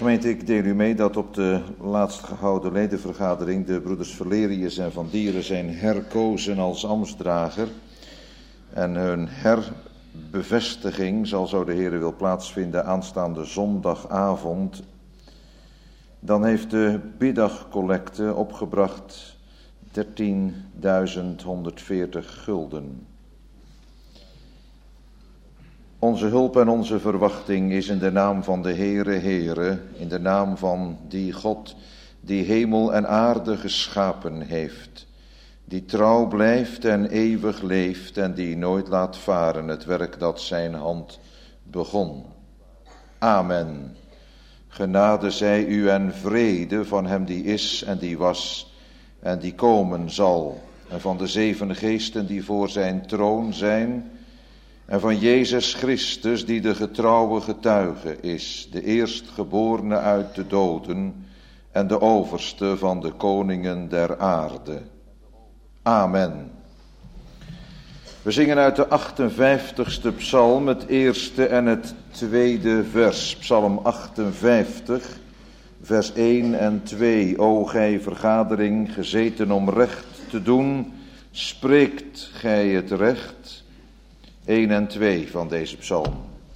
Gemeente, ik deel u mee dat op de laatst gehouden ledenvergadering de broeders Valerius en Van Dieren zijn herkozen als ambtsdrager. En hun herbevestiging zal, zo de Heer wil, plaatsvinden aanstaande zondagavond. Dan heeft de biddagcollecte opgebracht 13.140 gulden. Onze hulp en onze verwachting is in de naam van de Heere, in de naam van die God die hemel en aarde geschapen heeft, die trouw blijft en eeuwig leeft en die nooit laat varen het werk dat zijn hand begon. Amen. Genade zij u en vrede van hem die is en die was en die komen zal, en van de 7 geesten die voor zijn troon zijn, en van Jezus Christus die de getrouwe getuige is, de eerstgeborene uit de doden en de overste van de koningen der aarde. Amen. We zingen uit de 58ste psalm het eerste en het tweede vers. Psalm 58, vers 1 en 2. O gij vergadering, gezeten om recht te doen, spreekt gij het recht. 1 en 2 van deze psalm.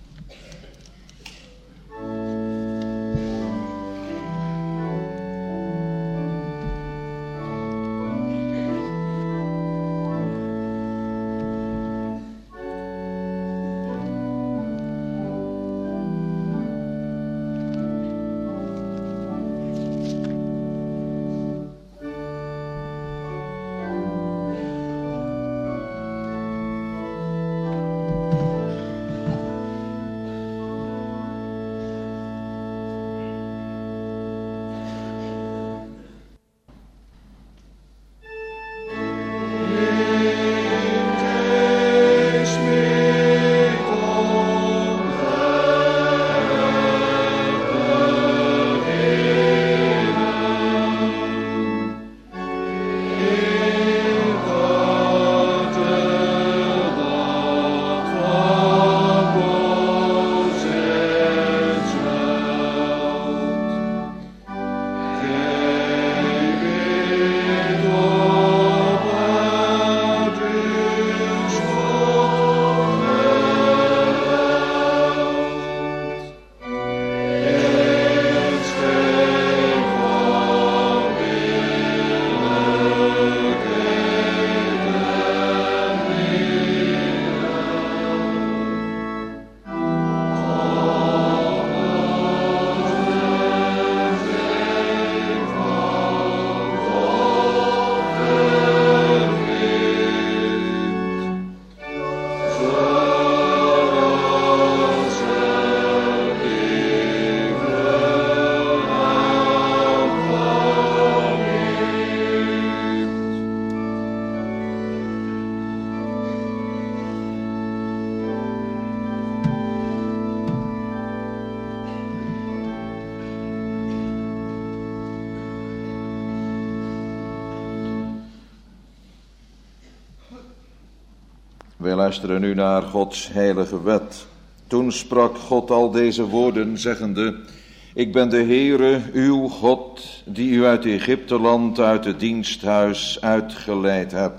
Wij luisteren nu naar Gods heilige wet. Toen sprak God al deze woorden, zeggende: Ik ben de Heere, uw God, die u uit Egypteland, uit het diensthuis uitgeleid heb.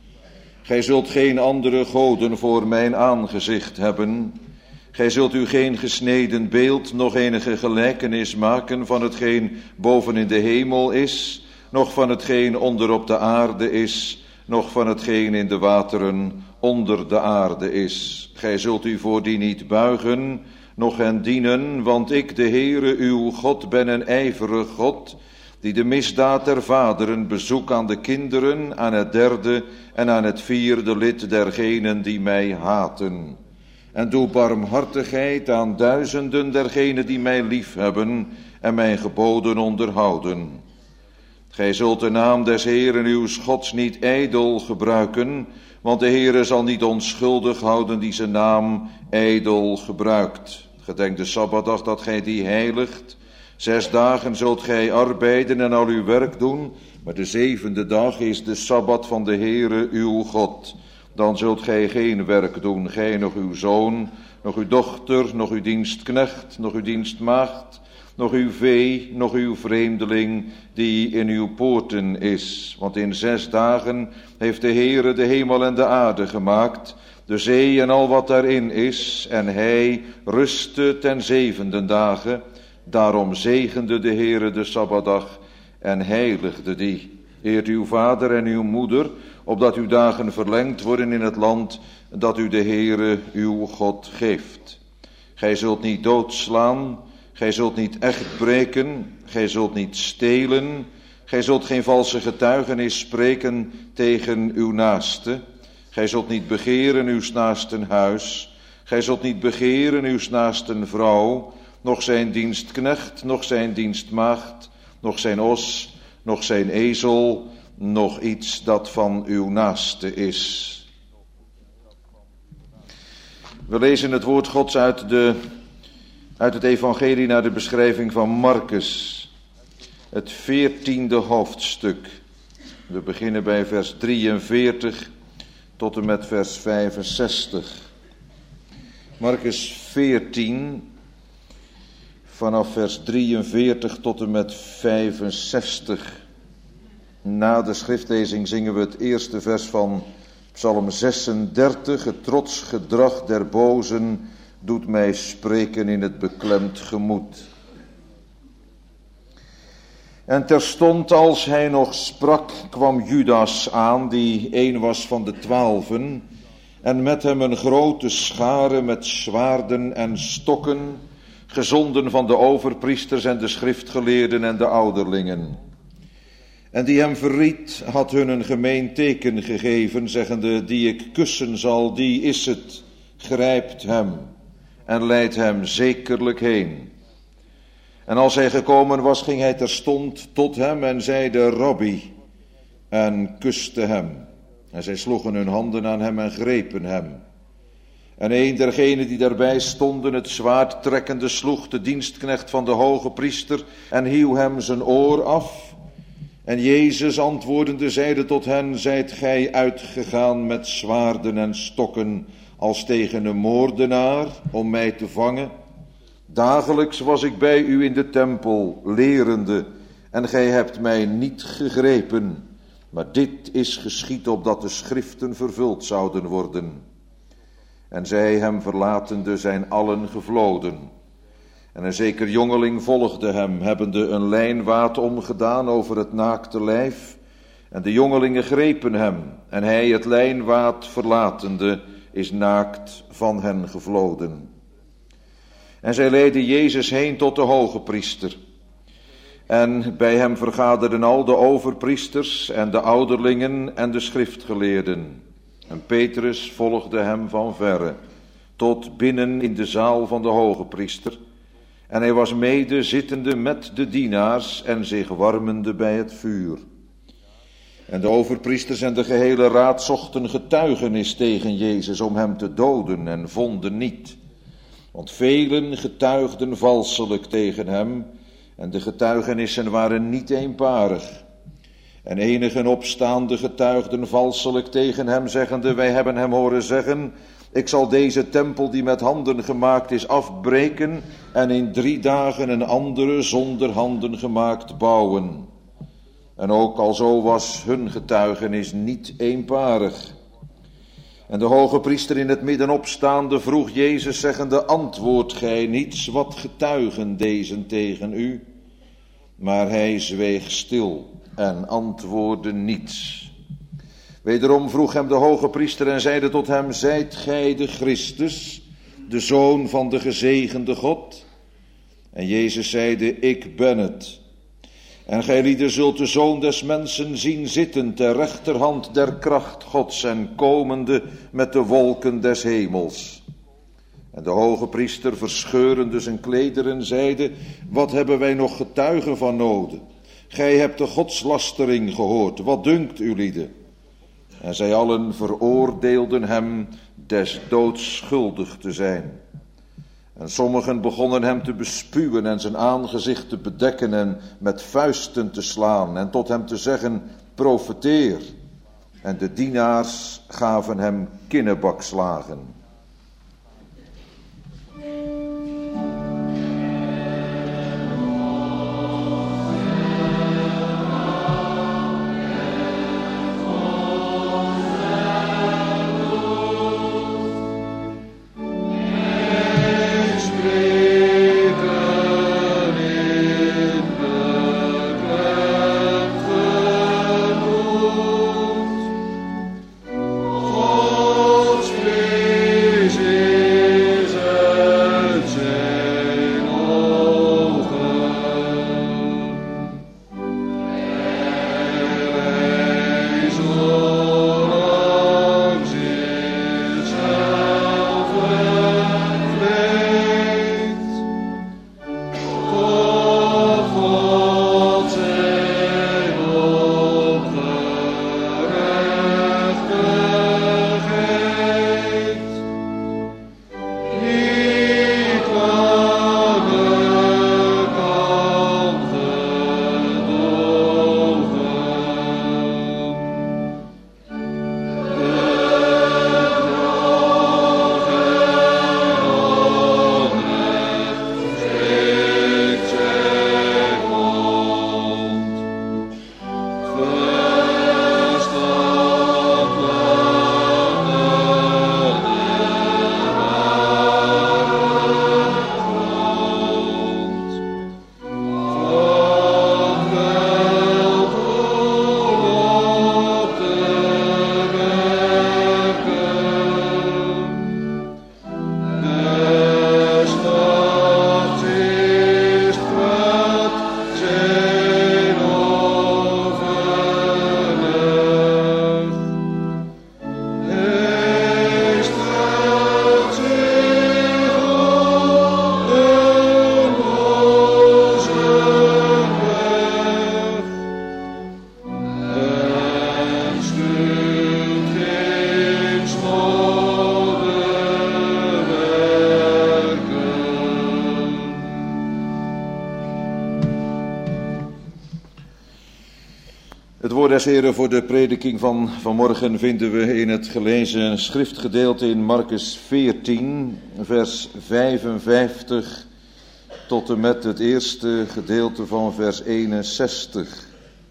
Gij zult geen andere goden voor mijn aangezicht hebben. Gij zult u geen gesneden beeld, noch enige gelijkenis maken van hetgeen boven in de hemel is, noch van hetgeen onder op de aarde is, noch van hetgeen in de wateren onder de aarde is. Gij zult u voor die niet buigen, noch hen dienen, want ik, de Heere, uw God, ben een ijverig God, die de misdaad der vaderen bezoek aan de kinderen, aan het 3e en aan het 4e lid dergenen die mij haten. En doe barmhartigheid aan duizenden dergenen die mij liefhebben en mijn geboden onderhouden. Gij zult de naam des Heeren uw Gods niet ijdel gebruiken, want de Heere zal niet onschuldig houden die zijn naam ijdel gebruikt. Gedenk de Sabbatdag dat gij die heiligt. 6 dagen zult gij arbeiden en al uw werk doen, maar de 7e dag is de Sabbat van de Heere uw God. Dan zult gij geen werk doen, gij, nog uw zoon, nog uw dochter, nog uw dienstknecht, nog uw dienstmaagd, nog uw vee, nog uw vreemdeling die in uw poorten is. Want in 6 dagen heeft de Heere de hemel en de aarde gemaakt, de zee en al wat daarin is, en hij rustte ten 7e dage. Daarom zegende de Heere de Sabbatdag en heiligde die. Eert uw vader en uw moeder, opdat uw dagen verlengd worden in het land dat u de Heere uw God geeft. Gij zult niet doodslaan, gij zult niet echt breken, gij zult niet stelen, gij zult geen valse getuigenis spreken tegen uw naaste. Gij zult niet begeren uws naasten huis, gij zult niet begeren uws naasten vrouw, noch zijn dienstknecht, noch zijn dienstmaagd, noch zijn os, noch zijn ezel, noch iets dat van uw naaste is. We lezen het woord Gods uit het evangelie naar de beschrijving van Markus, het 14e hoofdstuk. We beginnen bij vers 43 tot en met vers 65. Markus 14, vanaf vers 43 tot en met 65. Na de schriftlezing zingen we het eerste vers van Psalm 36. Het trots gedrag der bozen doet mij spreken in het beklemd gemoed. En terstond als hij nog sprak, kwam Judas aan, die een was van de 12, en met hem een grote schare met zwaarden en stokken, gezonden van de overpriesters en de schriftgeleerden en de ouderlingen. En die hem verried, had hun een gemeen teken gegeven, zeggende, die ik kussen zal, die is het, grijpt hem en leidt hem zekerlijk heen. En als hij gekomen was, ging hij terstond tot hem en zeide, Rabbi, en kuste hem. En zij sloegen hun handen aan hem en grepen hem. En een dergenen die daarbij stonden, het zwaard trekkende, sloeg de dienstknecht van de hoge priester en hieuw hem zijn oor af. En Jezus antwoordende zeide tot hen, zijt gij uitgegaan met zwaarden en stokken als tegen een moordenaar om mij te vangen? Dagelijks was ik bij u in de tempel, lerende, en gij hebt mij niet gegrepen. Maar dit is geschied opdat de schriften vervuld zouden worden. En zij hem verlatende zijn allen gevloden. En een zeker jongeling volgde hem, hebbende een lijnwaad omgedaan over het naakte lijf. En de jongelingen grepen hem, en hij het lijnwaad verlatende is naakt van hen gevloden. En zij leidden Jezus heen tot de hoge priester. En bij hem vergaderden al de overpriesters en de ouderlingen en de schriftgeleerden. En Petrus volgde hem van verre, tot binnen in de zaal van de hoge priester. En hij was mede zittende met de dienaars en zich warmende bij het vuur. En de overpriesters en de gehele raad zochten getuigenis tegen Jezus om hem te doden en vonden niet. Want velen getuigden valselijk tegen hem en de getuigenissen waren niet eenparig. En enigen opstaande getuigden valselijk tegen hem, zeggende, wij hebben hem horen zeggen, ik zal deze tempel die met handen gemaakt is afbreken en in 3 dagen een andere zonder handen gemaakt bouwen. En ook alzo was hun getuigenis niet eenparig. En de hoge priester in het midden opstaande vroeg Jezus zeggende, antwoordt gij niets, wat getuigen deze tegen u? Maar hij zweeg stil en antwoordde niets. Wederom vroeg hem de hoge priester en zeide tot hem, zijt gij de Christus, de Zoon van de gezegende God? En Jezus zeide, ik ben het. En gij lieden zult de Zoon des mensen zien zitten ter rechterhand der kracht Gods en komende met de wolken des hemels. En de hoge priester verscheurende zijn klederen zeide, wat hebben wij nog getuigen van noden? Gij hebt de godslastering gehoord, wat dunkt u lieden? En zij allen veroordeelden hem des doods schuldig te zijn. En sommigen begonnen hem te bespuwen en zijn aangezicht te bedekken en met vuisten te slaan en tot hem te zeggen, profeteer. En de dienaars gaven hem kinnebakslagen. Het woord des Heren voor de prediking van vanmorgen vinden we in het gelezen schriftgedeelte in Marcus 14, vers 55 tot en met het eerste gedeelte van vers 61.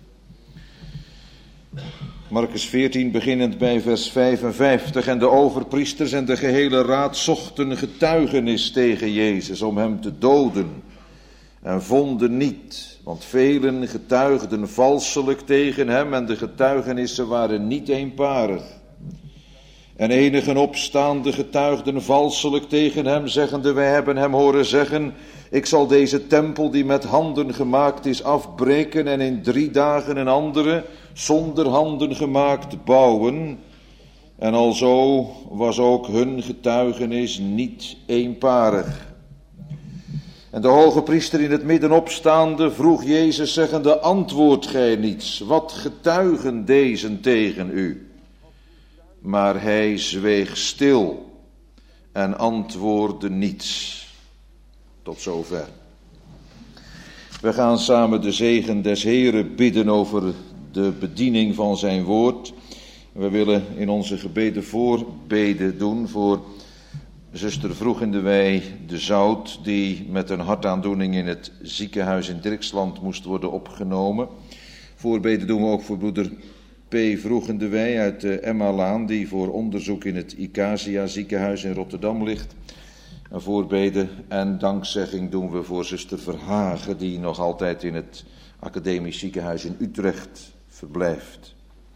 Marcus 14 beginnend bij vers 55. En de overpriesters en de gehele raad zochten getuigenis tegen Jezus om hem te doden en vonden niet. Want velen getuigden valselijk tegen hem en de getuigenissen waren niet eenparig. En enigen opstaande getuigden valselijk tegen hem, zeggende: wij hebben hem horen zeggen: ik zal deze tempel die met handen gemaakt is afbreken en in 3 dagen een andere, zonder handen gemaakt, bouwen. En alzo was ook hun getuigenis niet eenparig. En de hoge priester in het midden opstaande vroeg Jezus zeggende: antwoordt gij niets? Wat getuigen deze tegen u? Maar hij zweeg stil en antwoordde niets. Tot zover. We gaan samen de zegen des Heren bidden over de bediening van zijn woord. We willen in onze gebeden voorbeden doen voor zuster Vroegendewij de Zout, die met een hartaandoening in het ziekenhuis in Dirksland moest worden opgenomen. Voorbeden doen we ook voor broeder P. Vroegendewij uit de Emma-laan, die voor onderzoek in het Icasia ziekenhuis in Rotterdam ligt. Een voorbeden en dankzegging doen we voor zuster Verhagen, die nog altijd in het academisch ziekenhuis in Utrecht verblijft.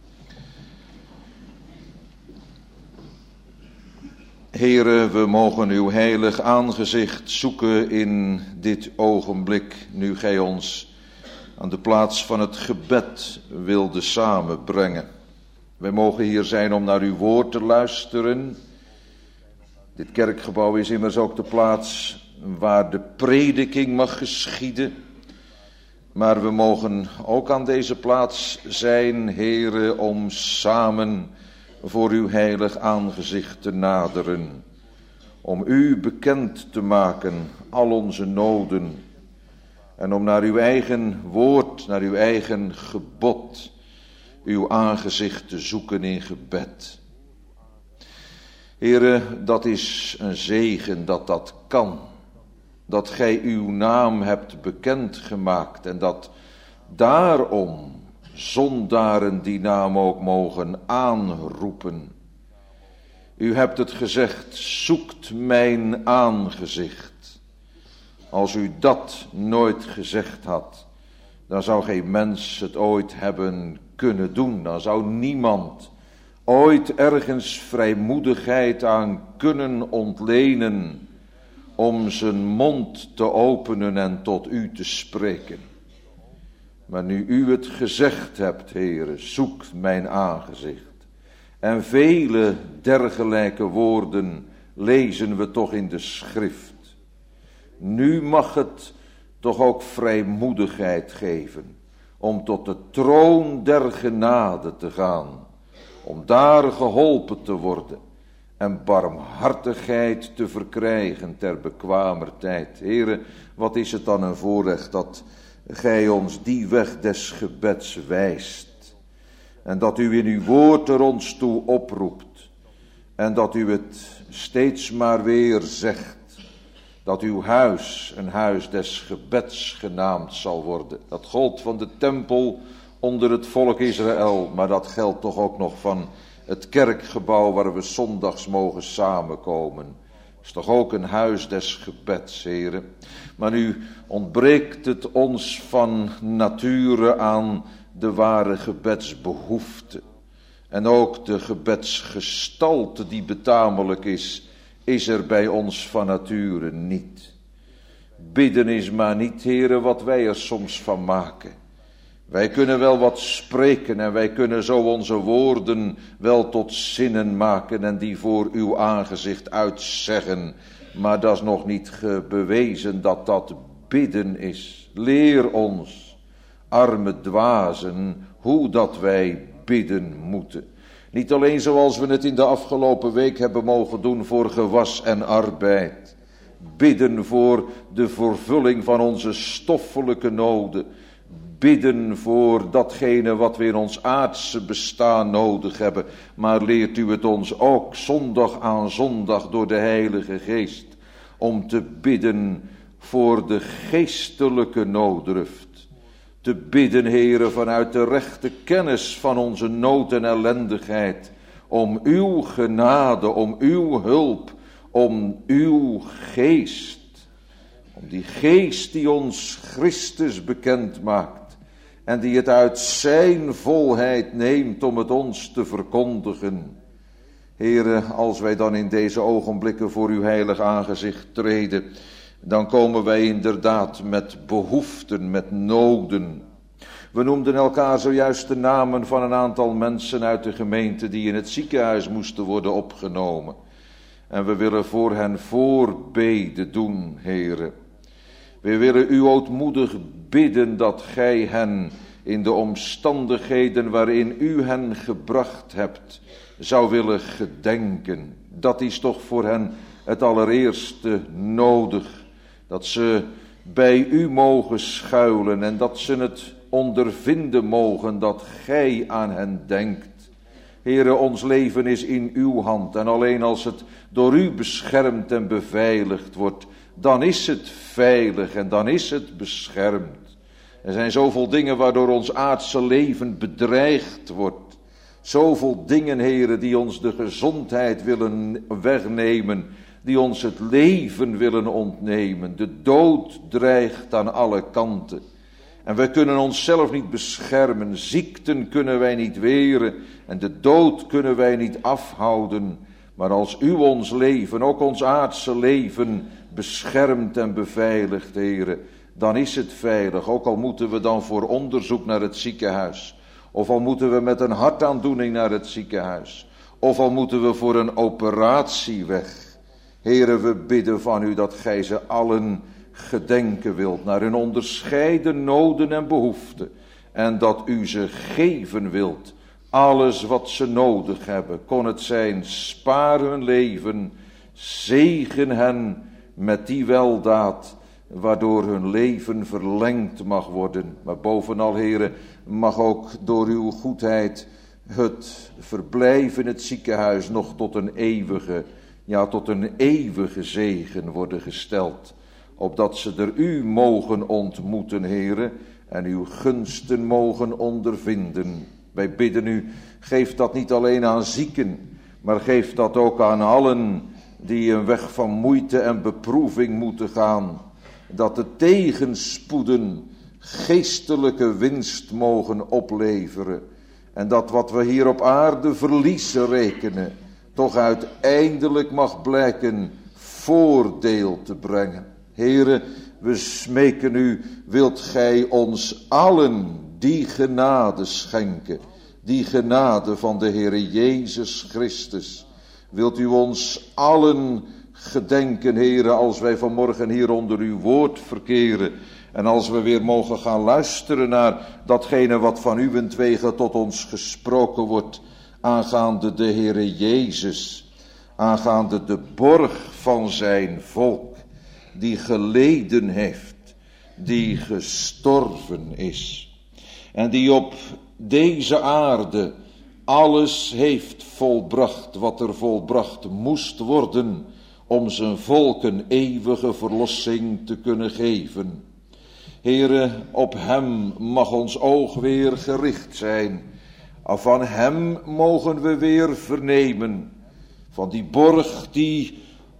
Heere, we mogen uw heilig aangezicht zoeken in dit ogenblik, nu gij ons aan de plaats van het gebed wilde samenbrengen. Wij mogen hier zijn om naar uw woord te luisteren. Dit kerkgebouw is immers ook de plaats waar de prediking mag geschieden. Maar we mogen ook aan deze plaats zijn, Heere, om samen voor uw heilig aangezicht te naderen. Om u bekend te maken, al onze noden. En om naar uw eigen woord, naar uw eigen gebod, uw aangezicht te zoeken in gebed. Heere, dat is een zegen dat dat kan. Dat gij uw naam hebt bekendgemaakt en dat daarom zondaren die naam ook mogen aanroepen. U hebt het gezegd: zoekt mijn aangezicht. Als u dat nooit gezegd had, dan zou geen mens het ooit hebben kunnen doen. Dan zou niemand ooit ergens vrijmoedigheid aan kunnen ontlenen om zijn mond te openen en tot u te spreken. Maar nu u het gezegd hebt, Heere, zoekt mijn aangezicht. En vele dergelijke woorden lezen we toch in de schrift. Nu mag het toch ook vrijmoedigheid geven om tot de troon der genade te gaan. Om daar geholpen te worden en barmhartigheid te verkrijgen ter bekwamer tijd. Heere, wat is het dan een voorrecht dat gij ons die weg des gebeds wijst. En dat u in uw woord er ons toe oproept. En dat u het steeds maar weer zegt. Dat uw huis een huis des gebeds genaamd zal worden. Dat gold van de tempel onder het volk Israël. Maar dat geldt toch ook nog van het kerkgebouw waar we zondags mogen samenkomen. Dat is toch ook een huis des gebeds, Heere. Maar nu ontbreekt het ons van nature aan de ware gebedsbehoefte. En ook de gebedsgestalte die betamelijk is er bij ons van nature niet. Bidden is maar niet, Heere, wat wij er soms van maken. Wij kunnen wel wat spreken en wij kunnen zo onze woorden wel tot zinnen maken en die voor uw aangezicht uitzeggen. Maar dat is nog niet bewezen dat dat bidden is. Leer ons, arme dwazen, hoe dat wij bidden moeten. Niet alleen zoals we het in de afgelopen week hebben mogen doen voor gewas en arbeid. Bidden voor de vervulling van onze stoffelijke noden. bidden voor datgene wat we in ons aardse bestaan nodig hebben, maar leert u het ons ook zondag aan zondag door de Heilige Geest om te bidden voor de geestelijke nooddruft. Te bidden, Heere, vanuit de rechte kennis van onze nood en ellendigheid, om uw genade, om uw hulp, om uw geest. Om die geest die ons Christus bekend maakt en die het uit zijn volheid neemt om het ons te verkondigen. Heere, als wij dan in deze ogenblikken voor uw heilig aangezicht treden, dan komen wij inderdaad met behoeften, met noden. We noemden elkaar zojuist de namen van een aantal mensen uit de gemeente die in het ziekenhuis moesten worden opgenomen. En we willen voor hen voorbeden doen, Heere. We willen u ootmoedig bidden dat gij hen in de omstandigheden waarin u hen gebracht hebt, zou willen gedenken. Dat is toch voor hen het allereerste nodig. Dat ze bij u mogen schuilen en dat ze het ondervinden mogen dat gij aan hen denkt. Heere, ons leven is in uw hand en alleen als het door u beschermd en beveiligd wordt, dan is het veilig en dan is het beschermd. Er zijn zoveel dingen waardoor ons aardse leven bedreigd wordt. Zoveel dingen, Heere, die ons de gezondheid willen wegnemen, die ons het leven willen ontnemen. De dood dreigt aan alle kanten. En wij kunnen onszelf niet beschermen, ziekten kunnen wij niet weren en de dood kunnen wij niet afhouden. Maar als u ons leven, ook ons aardse leven, beschermt en beveiligt, Heere, dan is het veilig. Ook al moeten we dan voor onderzoek naar het ziekenhuis, of al moeten we met een hartaandoening naar het ziekenhuis, of al moeten we voor een operatie weg. Heere, we bidden van u dat gij ze allen gedenken wilt naar hun onderscheiden noden en behoeften. En dat u ze geven wilt, alles wat ze nodig hebben. Kon het zijn, spaar hun leven, zegen hen met die weldaad, waardoor hun leven verlengd mag worden. Maar bovenal, Heere, mag ook door uw goedheid het verblijf in het ziekenhuis nog tot een eeuwige zegen worden gesteld. Opdat ze er u mogen ontmoeten, Heere, en uw gunsten mogen ondervinden. Wij bidden u, geef dat niet alleen aan zieken, maar geef dat ook aan allen die een weg van moeite en beproeving moeten gaan. Dat de tegenspoeden geestelijke winst mogen opleveren. En dat wat we hier op aarde verliezen rekenen, toch uiteindelijk mag blijken voordeel te brengen. Heere, we smeken u, wilt gij ons allen die genade schenken, die genade van de Heere Jezus Christus. Wilt u ons allen gedenken, Heere, als wij vanmorgen hier onder uw woord verkeren en als we weer mogen gaan luisteren naar datgene wat van uwentwege tot ons gesproken wordt, aangaande de Heere Jezus, aangaande de borg van zijn volk, die geleden heeft, die gestorven is en die op deze aarde alles heeft volbracht wat er volbracht moest worden om zijn volk een eeuwige verlossing te kunnen geven. Heere, op hem mag ons oog weer gericht zijn. Van hem mogen we weer vernemen, van die borg die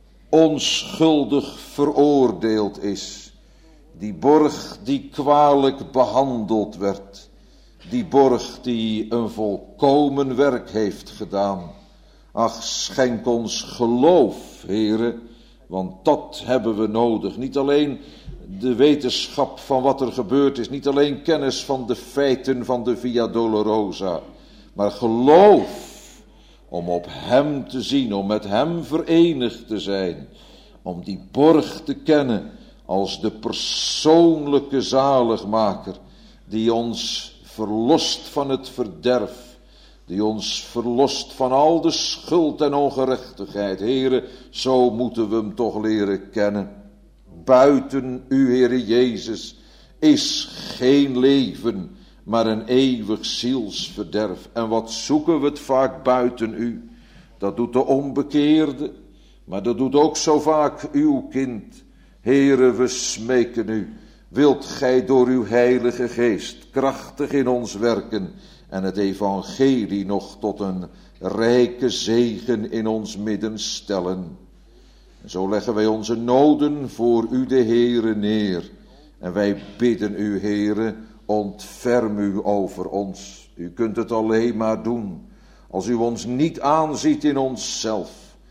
onschuldig veroordeeld is. Die borg die kwalijk behandeld werd. Die borg die een volkomen werk heeft gedaan. Ach, schenk ons geloof, Heere, want dat hebben we nodig. Niet alleen de wetenschap van wat er gebeurd is, niet alleen kennis van de feiten van de Via Dolorosa, maar geloof om op hem te zien, om met hem verenigd te zijn, om die borg te kennen als de persoonlijke zaligmaker, die ons verlost van het verderf, die ons verlost van al de schuld en ongerechtigheid. Heere, zo moeten we hem toch leren kennen. Buiten u, Heere Jezus, is geen leven, maar een eeuwig zielsverderf. En wat zoeken we het vaak buiten u? Dat doet de onbekeerde, maar dat doet ook zo vaak uw kind. Heere, we smeken u, wilt gij door uw heilige geest krachtig in ons werken en het evangelie nog tot een rijke zegen in ons midden stellen. En zo leggen wij onze noden voor u de Heere neer. En wij bidden u, Heere, ontferm u over ons. U kunt het alleen maar doen als u ons niet aanziet in onszelf.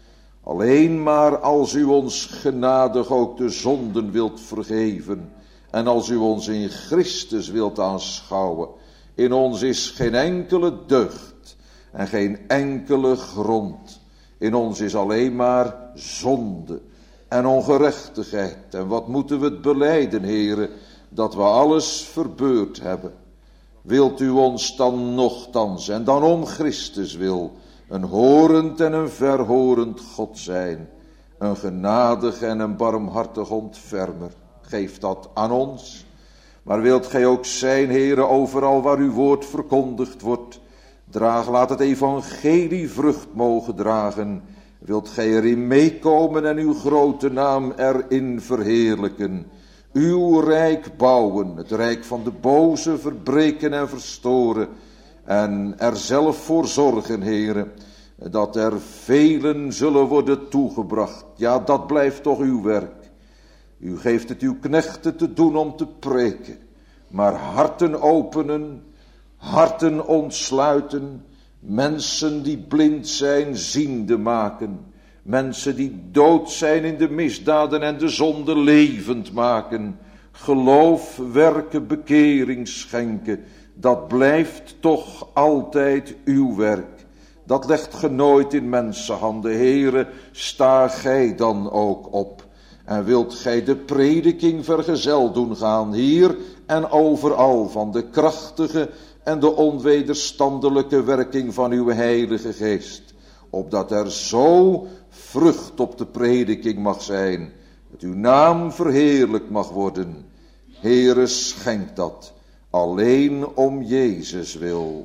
Alleen maar als u ons genadig ook de zonden wilt vergeven. En als u ons in Christus wilt aanschouwen. In ons is geen enkele deugd en geen enkele grond. In ons is alleen maar zonde en ongerechtigheid. En wat moeten we het belijden, Heere, dat we alles verbeurd hebben. Wilt u ons dan nochtans, en dan om Christus wil, een horend en een verhorend God zijn. Een genadig en een barmhartig ontfermer. Geef dat aan ons. Maar wilt gij ook zijn, Heere, overal waar uw woord verkondigd wordt. Laat het evangelie vrucht mogen dragen. Wilt gij erin meekomen en uw grote naam erin verheerlijken. Uw rijk bouwen, het rijk van de boze verbreken en verstoren. En er zelf voor zorgen, Heere, dat er velen zullen worden toegebracht. Ja, dat blijft toch uw werk. U geeft het uw knechten te doen om te preken. Maar harten openen, harten ontsluiten, mensen die blind zijn ziende maken, mensen die dood zijn in de misdaden en de zonde levend maken, geloof, werken, bekering schenken, dat blijft toch altijd uw werk. Dat legt ge nooit in mensenhanden. Heere, sta gij dan ook op. En wilt gij de prediking vergezel doen gaan, hier en overal, van de krachtige en de onwederstandelijke werking van uw heilige geest. Opdat er zo vrucht op de prediking mag zijn, dat uw naam verheerlijk mag worden. Heere, schenk dat, alleen om Jezus wil.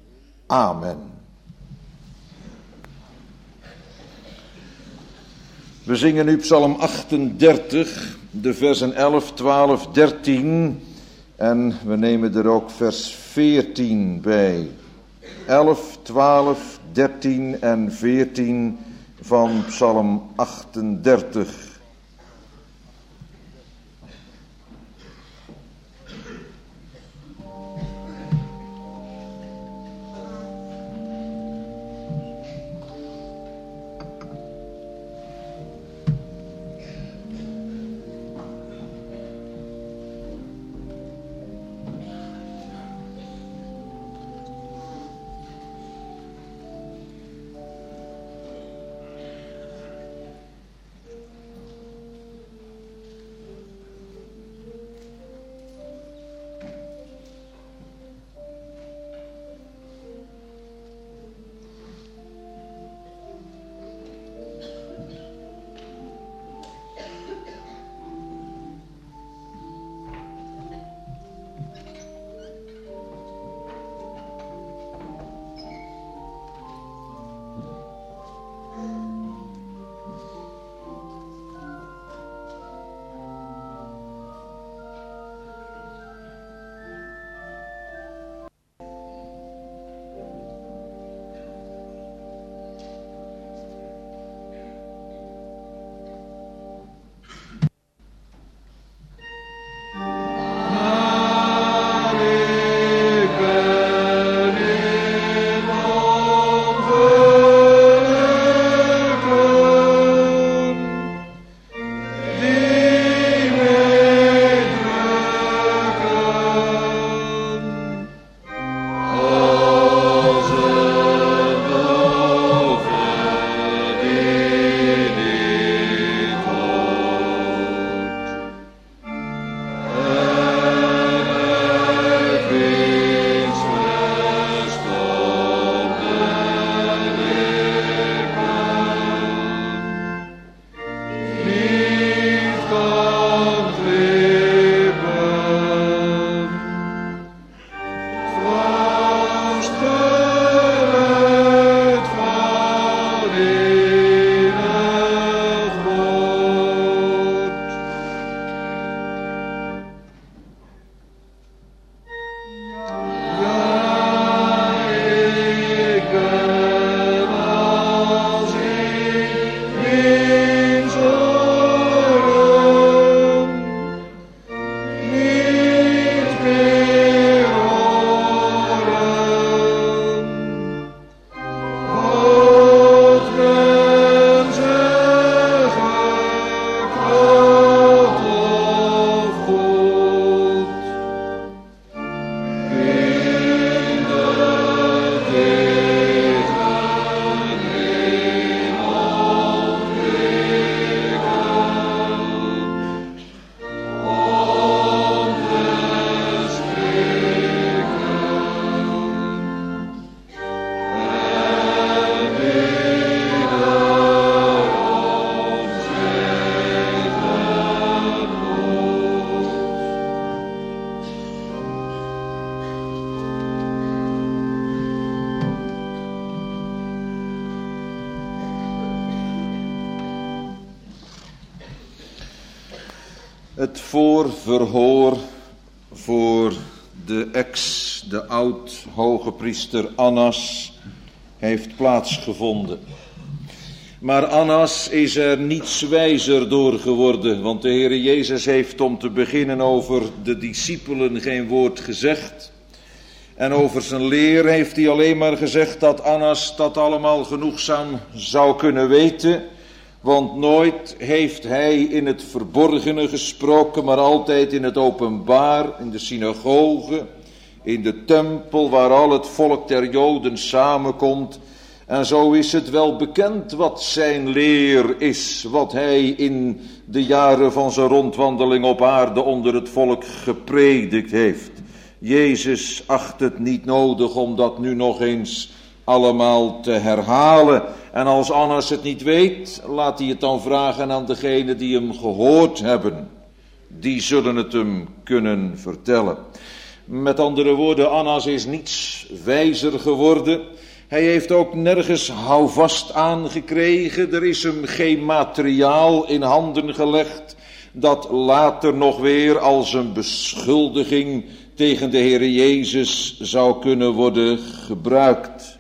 Amen. We zingen nu Psalm 38, de versen 11, 12, 13 en we nemen er ook vers 14 bij. 11, 12, 13 en 14 van Psalm 38. Het voorverhoor voor de oud-hoge priester Annas heeft plaatsgevonden. Maar Annas is er niets wijzer door geworden, want de Heere Jezus heeft om te beginnen over de discipelen geen woord gezegd. En over zijn leer heeft hij alleen maar gezegd dat Annas dat allemaal genoegzaam zou kunnen weten. Want nooit heeft hij in het verborgene gesproken, maar altijd in het openbaar, in de synagoge, in de tempel waar al het volk der Joden samenkomt. En zo is het wel bekend wat zijn leer is, wat hij in de jaren van zijn rondwandeling op aarde onder het volk gepredikt heeft. Jezus acht het niet nodig om dat nu nog eens allemaal te herhalen. En als Annas het niet weet, laat hij het dan vragen aan degenen die hem gehoord hebben. Die zullen het hem kunnen vertellen. Met andere woorden, Annas is niets wijzer geworden. Hij heeft ook nergens houvast aangekregen. Er is hem geen materiaal in handen gelegd dat later nog weer als een beschuldiging tegen de Heere Jezus zou kunnen worden gebruikt.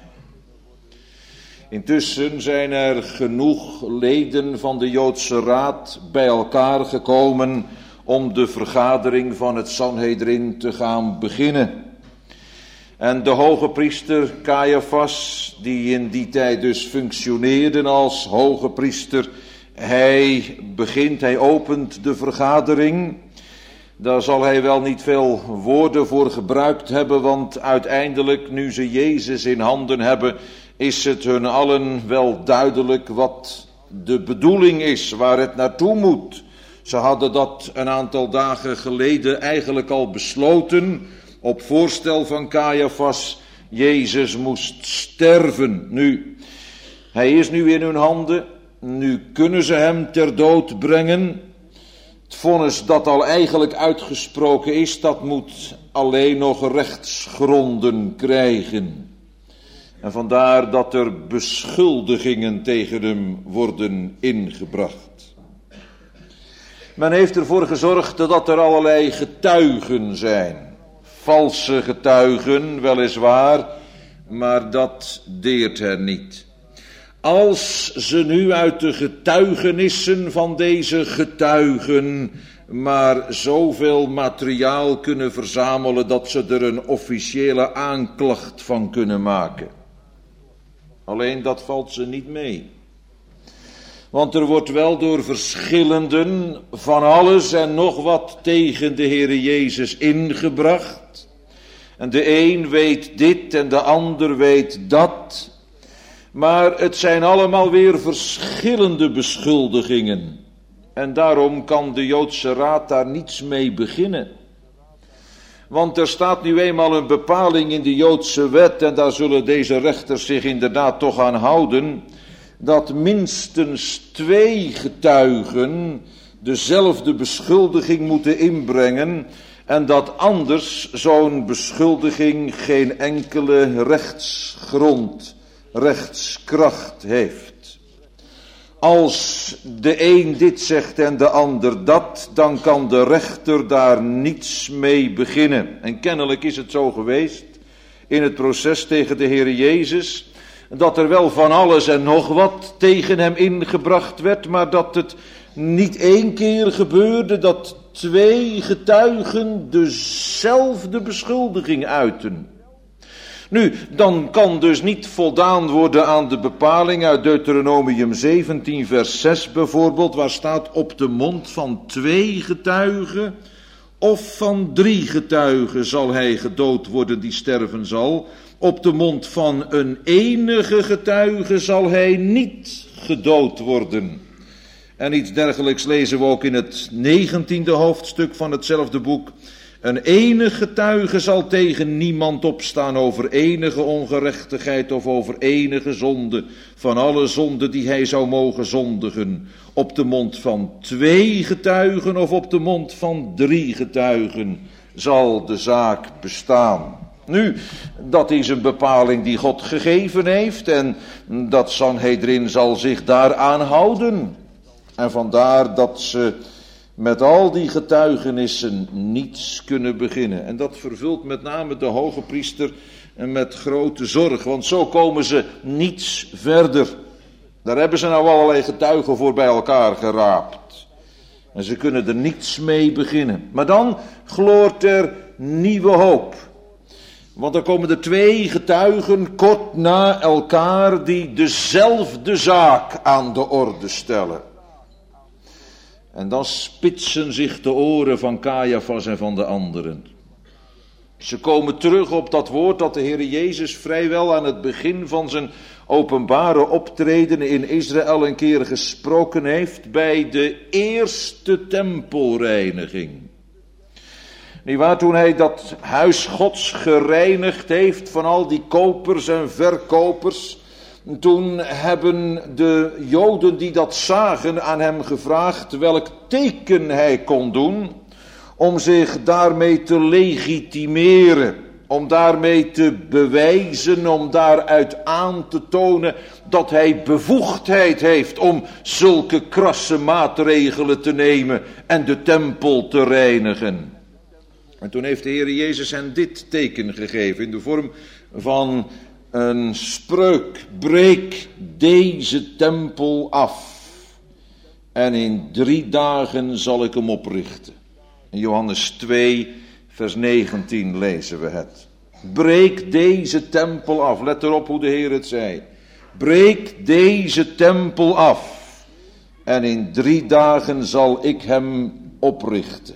Intussen zijn er genoeg leden van de Joodse Raad bij elkaar gekomen om de vergadering van het Sanhedrin te gaan beginnen. En de hoge priester Caiaphas, die in die tijd dus functioneerde als hoge priester, hij opent de vergadering. Daar zal hij wel niet veel woorden voor gebruikt hebben, want uiteindelijk, nu ze Jezus in handen hebben, is het hun allen wel duidelijk wat de bedoeling is, waar het naartoe moet. Ze hadden dat een aantal dagen geleden eigenlijk al besloten, op voorstel van Caiaphas. Jezus moest sterven. Nu, hij is nu in hun handen, nu kunnen ze hem ter dood brengen. Het vonnis dat al eigenlijk uitgesproken is, dat moet alleen nog rechtsgronden krijgen. En vandaar dat er beschuldigingen tegen hem worden ingebracht. Men heeft ervoor gezorgd dat er allerlei getuigen zijn. Valse getuigen, weliswaar, maar dat deert hen niet. Als ze nu uit de getuigenissen van deze getuigen maar zoveel materiaal kunnen verzamelen dat ze er een officiële aanklacht van kunnen maken. Alleen dat valt ze niet mee. Want er wordt wel door verschillenden van alles en nog wat tegen de Heere Jezus ingebracht. En de een weet dit en de ander weet dat. Maar het zijn allemaal weer verschillende beschuldigingen. En daarom kan de Joodse Raad daar niets mee beginnen. Want er staat nu eenmaal een bepaling in de Joodse wet, en daar zullen deze rechters zich inderdaad toch aan houden, dat minstens 2 getuigen dezelfde beschuldiging moeten inbrengen, en dat anders zo'n beschuldiging geen enkele rechtskracht heeft. Als de een dit zegt en de ander dat, dan kan de rechter daar niets mee beginnen. En kennelijk is het zo geweest in het proces tegen de Heere Jezus, dat er wel van alles en nog wat tegen hem ingebracht werd, maar dat het niet 1 keer gebeurde dat 2 getuigen dezelfde beschuldiging uiten. Nu, dan kan dus niet voldaan worden aan de bepaling uit Deuteronomium 17 vers 6 bijvoorbeeld, waar staat: op de mond van 2 getuigen of van 3 getuigen zal hij gedood worden die sterven zal. Op de mond van een enige getuige zal hij niet gedood worden. En iets dergelijks lezen we ook in het 19e hoofdstuk van hetzelfde boek. Een enige getuige zal tegen niemand opstaan over enige ongerechtigheid of over enige zonde, van alle zonden die hij zou mogen zondigen. Op de mond van 2 getuigen of op de mond van 3 getuigen zal de zaak bestaan. Nu, dat is een bepaling die God gegeven heeft en dat Sanhedrin zal zich daaraan houden. En vandaar dat ze met al die getuigenissen niets kunnen beginnen. En dat vervult met name de hoge priester met grote zorg, want zo komen ze niets verder. Daar hebben ze nou allerlei getuigen voor bij elkaar geraapt. En ze kunnen er niets mee beginnen. Maar dan gloort er nieuwe hoop. Want dan komen er 2 getuigen kort na elkaar die dezelfde zaak aan de orde stellen. En dan spitsen zich de oren van Caiaphas en van de anderen. Ze komen terug op dat woord dat de Heer Jezus vrijwel aan het begin van zijn openbare optreden in Israël een keer gesproken heeft bij de eerste tempelreiniging. Niewaar, toen hij dat huis Gods gereinigd heeft van al die kopers en verkopers, toen hebben de Joden die dat zagen aan hem gevraagd welk teken hij kon doen om zich daarmee te legitimeren, om daarmee te bewijzen, om daaruit aan te tonen dat hij bevoegdheid heeft om zulke krasse maatregelen te nemen en de tempel te reinigen. En toen heeft de Heer Jezus hen dit teken gegeven in de vorm van een spreuk: breek deze tempel af en in 3 dagen zal ik hem oprichten. In Johannes 2 vers 19 lezen we het. Breek deze tempel af. Let erop hoe de Heer het zei. Breek deze tempel af en in 3 dagen zal ik hem oprichten.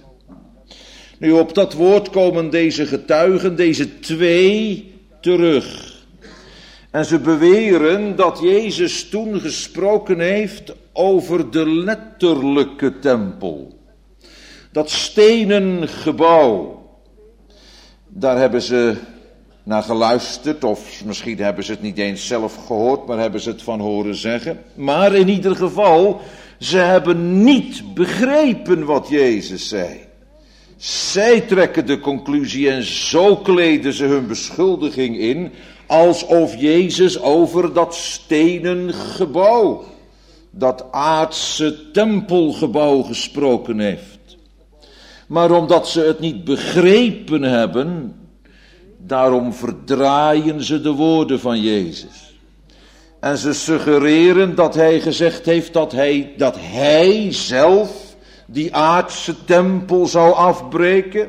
Nu, op dat woord komen deze getuigen, deze 2, terug. En ze beweren dat Jezus toen gesproken heeft over de letterlijke tempel. Dat stenen gebouw. Daar hebben ze naar geluisterd, of misschien hebben ze het niet eens zelf gehoord, maar hebben ze het van horen zeggen. Maar in ieder geval, ze hebben niet begrepen wat Jezus zei. Zij trekken de conclusie en zo kleden ze hun beschuldiging in, alsof Jezus over dat stenen gebouw, dat aardse tempelgebouw gesproken heeft. Maar omdat ze het niet begrepen hebben, daarom verdraaien ze de woorden van Jezus. En ze suggereren dat hij gezegd heeft dat hij zelf die aardse tempel zou afbreken.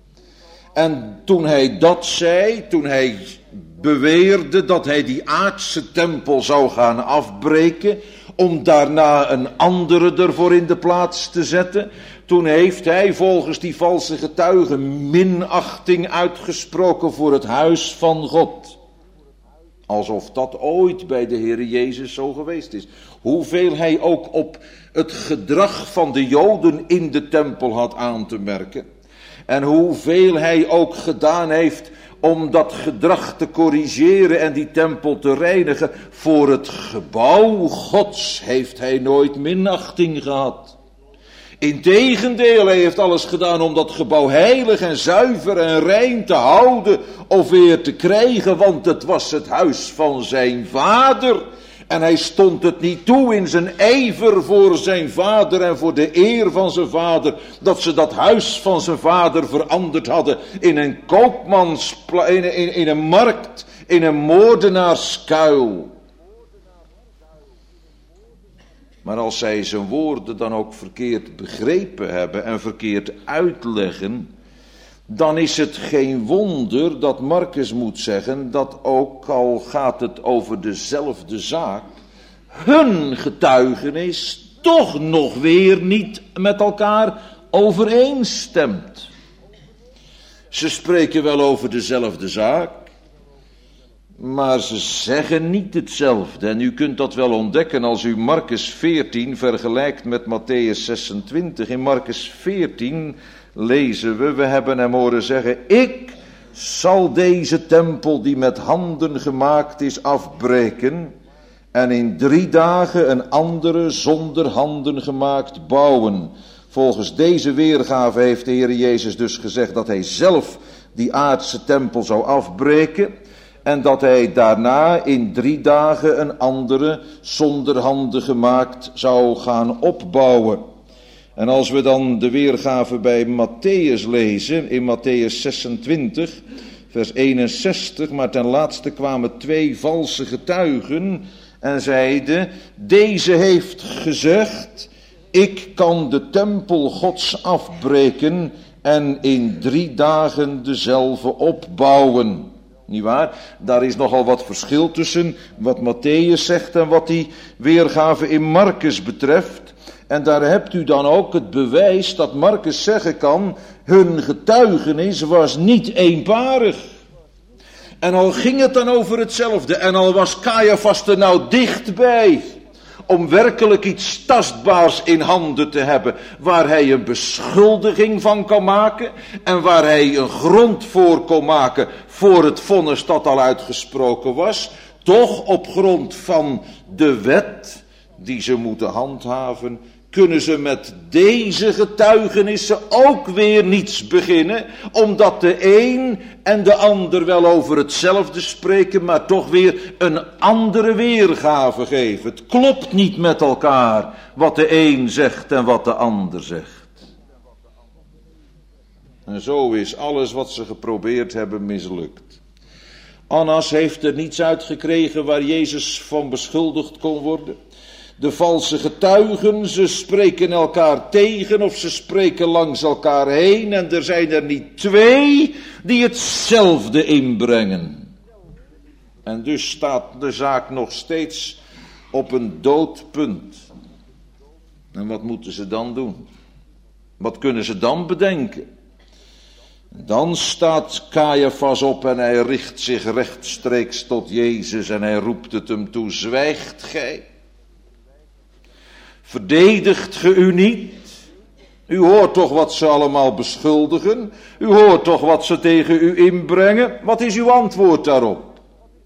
En toen hij dat zei, toen hij beweerde dat hij die aardse tempel zou gaan afbreken, om daarna een andere ervoor in de plaats te zetten, toen heeft hij volgens die valse getuigen minachting uitgesproken voor het huis van God. Alsof dat ooit bij de Heer Jezus zo geweest is. Hoeveel hij ook op het gedrag van de Joden in de tempel had aan te merken. En hoeveel hij ook gedaan heeft om dat gedrag te corrigeren en die tempel te reinigen. Voor het gebouw Gods heeft hij nooit minachting gehad. Integendeel, hij heeft alles gedaan om dat gebouw heilig en zuiver en rein te houden of weer te krijgen, want het was het huis van zijn vader. En hij stond het niet toe in zijn ijver voor zijn vader en voor de eer van zijn vader, dat ze dat huis van zijn vader veranderd hadden in een in een markt, in een moordenaarskuil. Maar als zij zijn woorden dan ook verkeerd begrepen hebben en verkeerd uitleggen, dan is het geen wonder dat Marcus moet zeggen dat ook al gaat het over dezelfde zaak, hun getuigenis toch nog weer niet met elkaar overeenstemt. Ze spreken wel over dezelfde zaak, maar ze zeggen niet hetzelfde. En u kunt dat wel ontdekken als u Marcus 14 vergelijkt met Mattheüs 26. In Marcus 14 lezen we hebben hem horen zeggen: ik zal deze tempel die met handen gemaakt is afbreken en in 3 dagen een andere zonder handen gemaakt bouwen. Volgens deze weergave heeft de Heer Jezus dus gezegd dat hij zelf die aardse tempel zou afbreken en dat hij daarna in 3 dagen een andere zonder handen gemaakt zou gaan opbouwen. En als we dan de weergave bij Matthäus lezen, in Matthäus 26, vers 61, maar ten laatste kwamen 2 valse getuigen en zeiden, deze heeft gezegd, ik kan de tempel Gods afbreken en in 3 dagen dezelfde opbouwen. Niet waar? Daar is nogal wat verschil tussen wat Matthäus zegt en wat die weergave in Markus betreft. En daar hebt u dan ook het bewijs dat Markus zeggen kan, hun getuigenis was niet eenparig. En al ging het dan over hetzelfde en al was Caiaphas er nou dichtbij om werkelijk iets tastbaars in handen te hebben, waar hij een beschuldiging van kan maken en waar hij een grond voor kon maken voor het vonnis dat al uitgesproken was, toch op grond van de wet die ze moeten handhaven, kunnen ze met deze getuigenissen ook weer niets beginnen, omdat de een en de ander wel over hetzelfde spreken, maar toch weer een andere weergave geven. Het klopt niet met elkaar wat de een zegt en wat de ander zegt. En zo is alles wat ze geprobeerd hebben mislukt. Annas heeft er niets uitgekregen waar Jezus van beschuldigd kon worden. De valse getuigen, ze spreken elkaar tegen of ze spreken langs elkaar heen en er zijn er niet 2 die hetzelfde inbrengen. En dus staat de zaak nog steeds op een doodpunt. En wat moeten ze dan doen? Wat kunnen ze dan bedenken? Dan staat Caiaphas op en hij richt zich rechtstreeks tot Jezus en hij roept het hem toe, zwijgt gij? Verdedigt ge u niet? U hoort toch wat ze allemaal beschuldigen? U hoort toch wat ze tegen u inbrengen? Wat is uw antwoord daarop?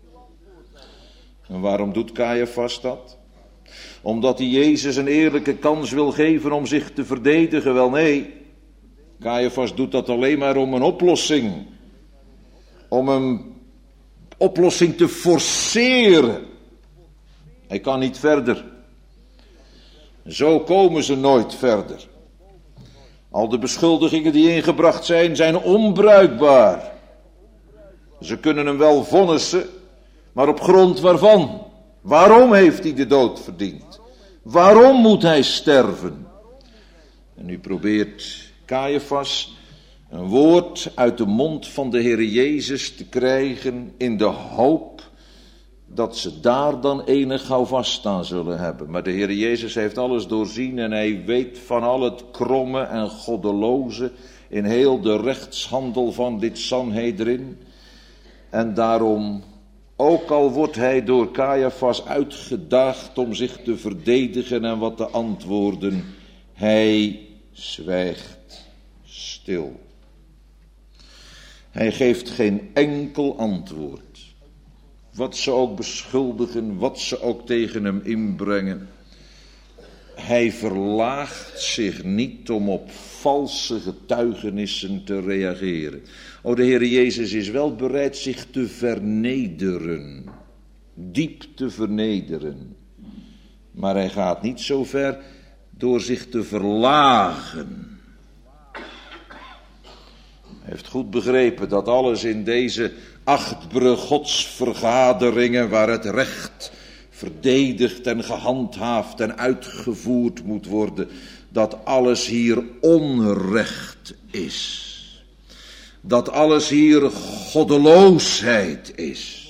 En waarom doet Caiaphas dat? Omdat hij Jezus een eerlijke kans wil geven om zich te verdedigen? Wel nee, Caiaphas doet dat alleen maar om een oplossing. Om een oplossing te forceren. Hij kan niet verder. Zo komen ze nooit verder. Al de beschuldigingen die ingebracht zijn onbruikbaar. Ze kunnen hem wel vonnissen, maar op grond waarvan? Waarom heeft hij de dood verdiend? Waarom moet hij sterven? En nu probeert Caiaphas een woord uit de mond van de Heer Jezus te krijgen in de hoop dat ze daar dan enig houvast aan zullen hebben. Maar de Heer Jezus heeft alles doorzien en hij weet van al het kromme en goddeloze in heel de rechtshandel van dit Sanhedrin. En daarom, ook al wordt hij door Caiaphas uitgedaagd om zich te verdedigen en wat te antwoorden, hij zwijgt stil. Hij geeft geen enkel antwoord. Wat ze ook beschuldigen, wat ze ook tegen hem inbrengen. Hij verlaagt zich niet om op valse getuigenissen te reageren. O, de Heer Jezus is wel bereid zich te vernederen. Diep te vernederen. Maar hij gaat niet zo ver door zich te verlagen. Hij heeft goed begrepen dat alles in deze achtbare godsvergaderingen waar het recht verdedigd en gehandhaafd en uitgevoerd moet worden, dat alles hier onrecht is. Dat alles hier goddeloosheid is.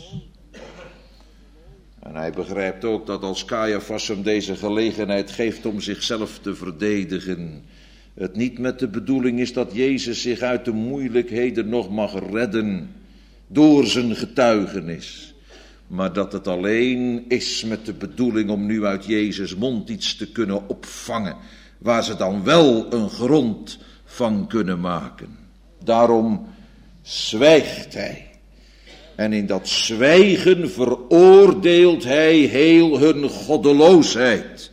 En hij begrijpt ook dat als Caiaphas hem deze gelegenheid geeft om zichzelf te verdedigen, het niet met de bedoeling is dat Jezus zich uit de moeilijkheden nog mag redden door zijn getuigenis, maar dat het alleen is met de bedoeling om nu uit Jezus' mond iets te kunnen opvangen, waar ze dan wel een grond van kunnen maken. Daarom zwijgt hij. En in dat zwijgen veroordeelt hij heel hun goddeloosheid.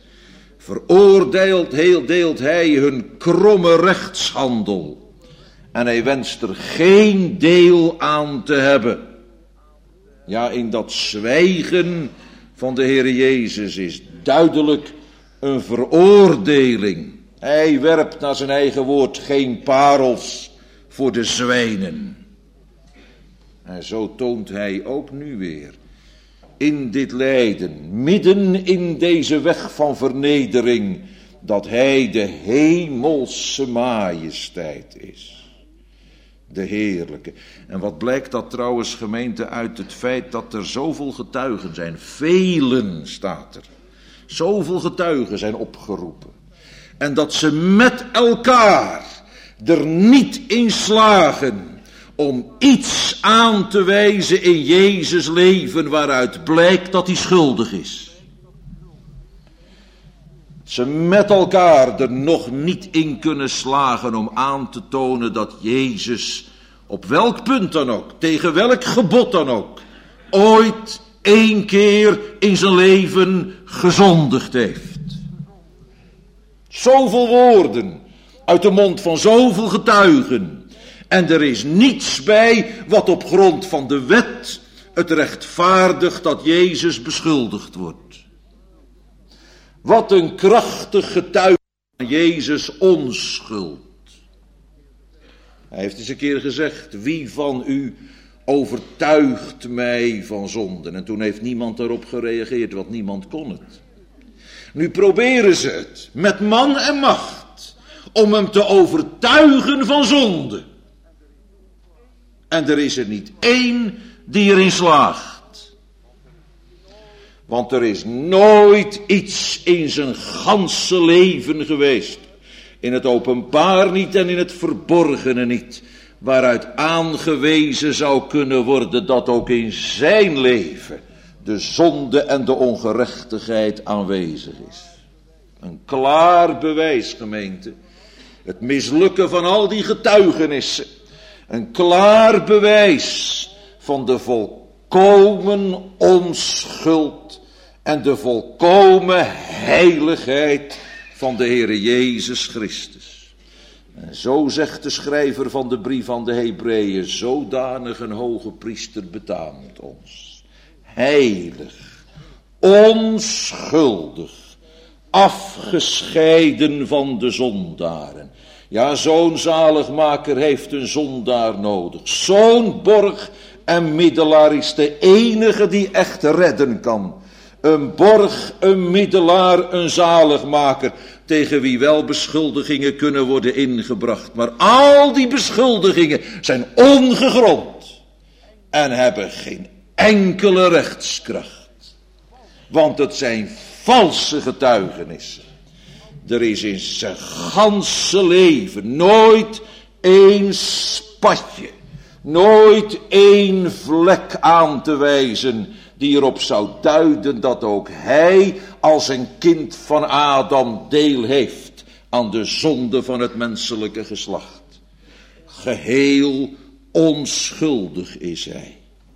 Deelt hij hun kromme rechtshandel. En hij wenst er geen deel aan te hebben. Ja, in dat zwijgen van de Heer Jezus is duidelijk een veroordeling. Hij werpt naar zijn eigen woord geen parels voor de zwijnen. En zo toont hij ook nu weer in dit lijden, midden in deze weg van vernedering, dat hij de hemelse majesteit is. De heerlijke. En wat blijkt dat trouwens, gemeente, uit het feit dat er zoveel getuigen zijn. Velen staat er. Zoveel getuigen zijn opgeroepen. En dat ze met elkaar er niet in slagen om iets aan te wijzen in Jezus' leven waaruit blijkt dat hij schuldig is. Ze met elkaar er nog niet in kunnen slagen om aan te tonen dat Jezus op welk punt dan ook, tegen welk gebod dan ook, ooit 1 keer in zijn leven gezondigd heeft. Zoveel woorden uit de mond van zoveel getuigen. En er is niets bij wat op grond van de wet het rechtvaardigt dat Jezus beschuldigd wordt. Wat een krachtig getuige van Jezus' onschuld. Hij heeft eens een keer gezegd, wie van u overtuigt mij van zonden? En toen heeft niemand daarop gereageerd, want niemand kon het. Nu proberen ze het, met man en macht, om hem te overtuigen van zonde. En er is er niet één die erin slaagt. Want er is nooit iets in zijn ganse leven geweest, in het openbaar niet en in het verborgene niet, waaruit aangewezen zou kunnen worden dat ook in zijn leven de zonde en de ongerechtigheid aanwezig is. Een klaar bewijs, gemeente. Het mislukken van al die getuigenissen. Een klaar bewijs van de volkomen onschuld en de volkomen heiligheid van de Heere Jezus Christus. En zo zegt de schrijver van de brief aan de Hebreeën, zodanig een hoge priester betaamt ons. Heilig, onschuldig, afgescheiden van de zondaren. Ja, zo'n zaligmaker heeft een zondaar nodig. Zo'n borg en middelaar is de enige die echt redden kan. Een borg, een middelaar, een zaligmaker, tegen wie wel beschuldigingen kunnen worden ingebracht. Maar al die beschuldigingen zijn ongegrond en hebben geen enkele rechtskracht. Want het zijn valse getuigenissen. Er is in zijn ganse leven nooit één spatje, nooit één vlek aan te wijzen die erop zou duiden dat ook hij als een kind van Adam deel heeft aan de zonde van het menselijke geslacht. Geheel onschuldig is hij.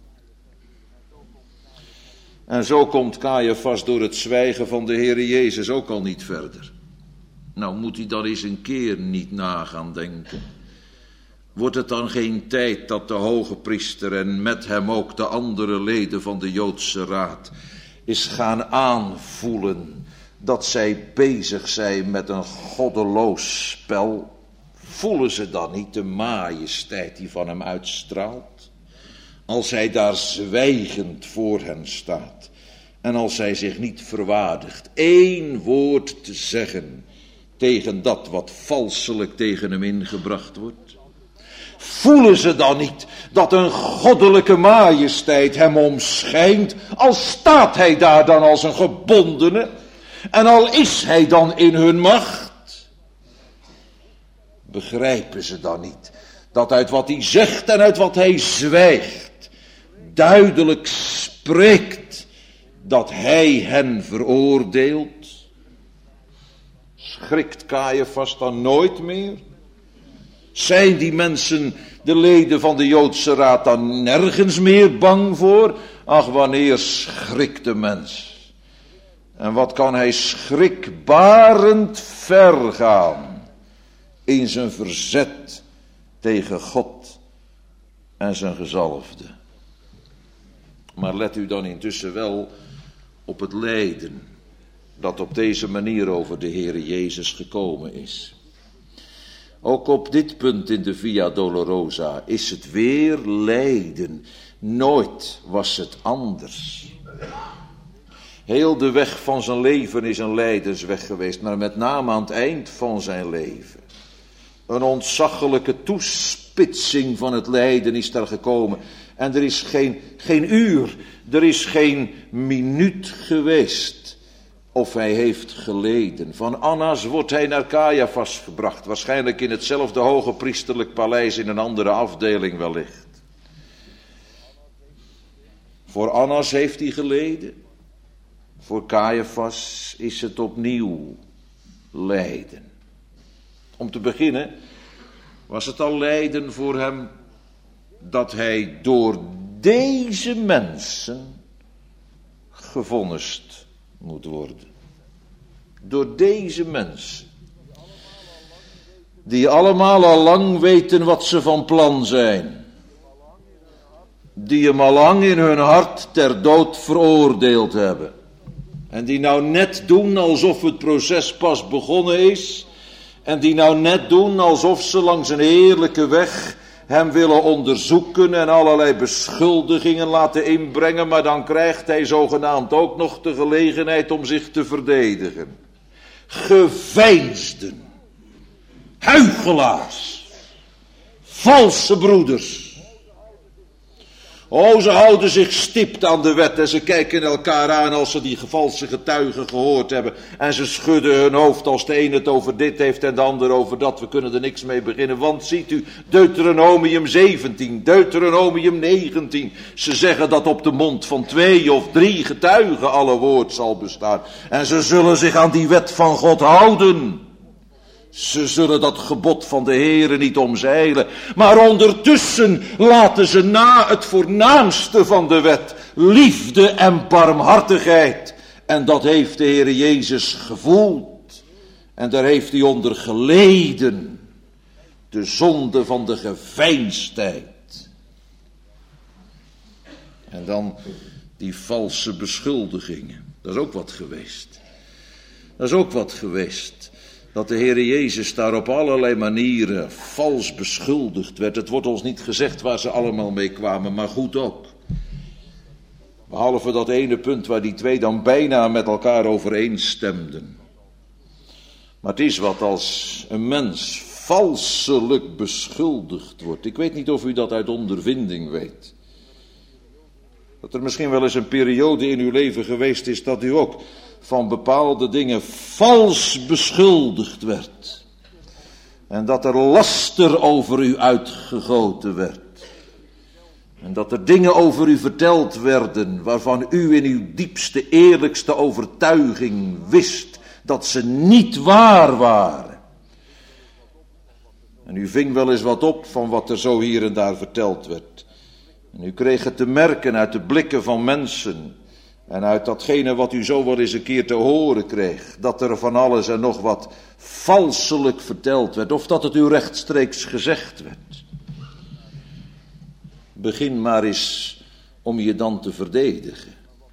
En zo komt Caiaphas door het zwijgen van de Heere Jezus ook al niet verder. Nou, moet hij dan eens een keer niet na gaan denken. Wordt het dan geen tijd dat de hoge priester en met hem ook de andere leden van de Joodse raad is gaan aanvoelen dat zij bezig zijn met een goddeloos spel? Voelen ze dan niet de majesteit die van hem uitstraalt? Als hij daar zwijgend voor hen staat en als hij zich niet verwaardigt één woord te zeggen tegen dat wat valselijk tegen hem ingebracht wordt? Voelen ze dan niet dat een goddelijke majesteit hem omschijnt, al staat hij daar dan als een gebondene en al is hij dan in hun macht? Begrijpen ze dan niet dat uit wat hij zegt en uit wat hij zwijgt duidelijk spreekt dat hij hen veroordeelt? Schrikt Caiaphas dan nooit meer? Zijn die mensen, de leden van de Joodse raad, dan nergens meer bang voor? Ach, wanneer schrikt de mens? En wat kan hij schrikbarend ver gaan in zijn verzet tegen God en zijn gezalfde. Maar let u dan intussen wel op het lijden dat op deze manier over de Heere Jezus gekomen is. Ook op dit punt in de Via Dolorosa is het weer lijden. Nooit was het anders. Heel de weg van zijn leven is een lijdensweg geweest, maar met name aan het eind van zijn leven. Een ontzaglijke toespitsing van het lijden is daar gekomen. En er is geen uur, er is geen minuut geweest of hij heeft geleden. Van Annas wordt hij naar Caiaphas gebracht, waarschijnlijk in hetzelfde hoge priesterlijk paleis in een andere afdeling wellicht. Voor Annas heeft hij geleden. Voor Caiaphas is het opnieuw lijden. Om te beginnen was het al lijden voor hem dat hij door deze mensen gevonnist moet worden. Door deze mensen. Die allemaal al lang weten wat ze van plan zijn. Die hem al lang in hun hart ter dood veroordeeld hebben. En die nou net doen alsof het proces pas begonnen is. En die nou net doen alsof ze langs een heerlijke weg hem willen onderzoeken en allerlei beschuldigingen laten inbrengen. Maar dan krijgt hij zogenaamd ook nog de gelegenheid om zich te verdedigen. Geveinsden. Huichelaars. Valse broeders. Oh, ze houden zich stipt aan de wet en ze kijken elkaar aan als ze die valse getuigen gehoord hebben. En ze schudden hun hoofd als de een het over dit heeft en de ander over dat. We kunnen er niks mee beginnen, want ziet u, Deuteronomium 17, Deuteronomium 19. Ze zeggen dat op de mond van 2 of 3 getuigen alle woord zal bestaan. En ze zullen zich aan die wet van God houden. Ze zullen dat gebod van de Heere niet omzeilen. Maar ondertussen laten ze na het voornaamste van de wet. Liefde en barmhartigheid. En dat heeft de Heere Jezus gevoeld. En daar heeft hij onder geleden. De zonde van de geveinsdheid. En dan die valse beschuldigingen. Dat is ook wat geweest. Dat is ook wat geweest. Dat de Heere Jezus daar op allerlei manieren vals beschuldigd werd. Het wordt ons niet gezegd waar ze allemaal mee kwamen, maar goed ook. Behalve dat ene punt waar die 2 dan bijna met elkaar overeenstemden. Maar het is wat als een mens valselijk beschuldigd wordt. Ik weet niet of u dat uit ondervinding weet. Dat er misschien wel eens een periode in uw leven geweest is dat u ook van bepaalde dingen vals beschuldigd werd. En dat er laster over u uitgegoten werd. En dat er dingen over u verteld werden waarvan u in uw diepste, eerlijkste overtuiging wist dat ze niet waar waren. En u ving wel eens wat op van wat er zo hier en daar verteld werd. En u kreeg het te merken uit de blikken van mensen. En uit datgene wat u zo wel eens een keer te horen kreeg. Dat er van alles en nog wat valselijk verteld werd. Of dat het u rechtstreeks gezegd werd. Begin maar eens om je dan te verdedigen.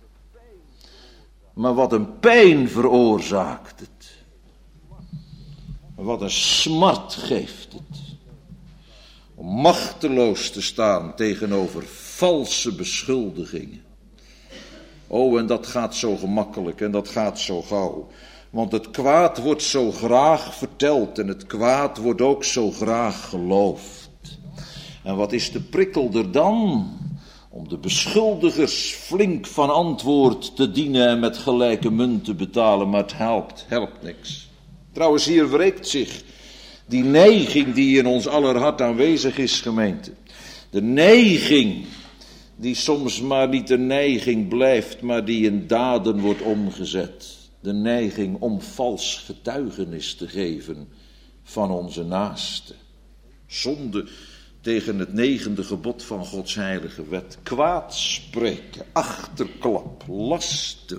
Maar wat een pijn veroorzaakt het. Wat een smart geeft het. Om machteloos te staan tegenover valse beschuldigingen. Oh, en dat gaat zo gemakkelijk en dat gaat zo gauw. Want het kwaad wordt zo graag verteld en het kwaad wordt ook zo graag geloofd. En wat is de prikkel er dan? Om de beschuldigers flink van antwoord te dienen en met gelijke munt te betalen, maar het helpt niks. Trouwens, hier wreekt zich die neiging die in ons aller hart aanwezig is, gemeente. De neiging die soms maar niet de neiging blijft, maar die in daden wordt omgezet. De neiging om vals getuigenis te geven van onze naaste. Zonde tegen het 9e gebod van Gods heilige wet. Kwaad spreken, achterklap, laster.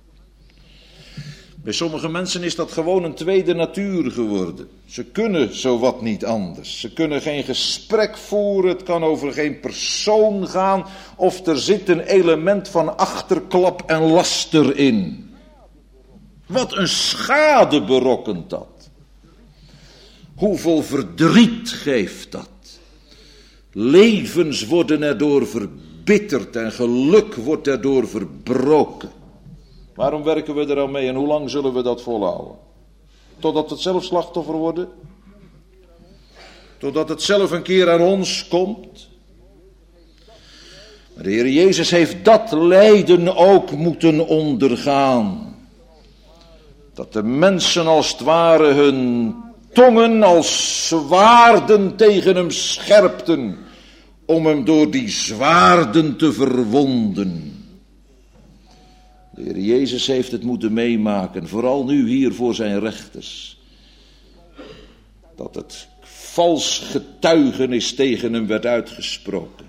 Bij sommige mensen is dat gewoon een tweede natuur geworden. Ze kunnen zowat niet anders. Ze kunnen geen gesprek voeren, het kan over geen persoon gaan, of er zit een element van achterklap en laster in. Wat een schade berokkent dat. Hoeveel verdriet geeft dat. Levens worden erdoor verbitterd en geluk wordt erdoor verbroken. Waarom werken we er al mee en hoe lang zullen we dat volhouden? Totdat we het zelf slachtoffer worden? Totdat het zelf een keer aan ons komt? Maar de Heer Jezus heeft dat lijden ook moeten ondergaan. Dat de mensen als het ware hun tongen als zwaarden tegen hem scherpten, om hem door die zwaarden te verwonden. De Heer Jezus heeft het moeten meemaken, vooral nu hier voor zijn rechters, dat het vals getuigenis tegen hem werd uitgesproken.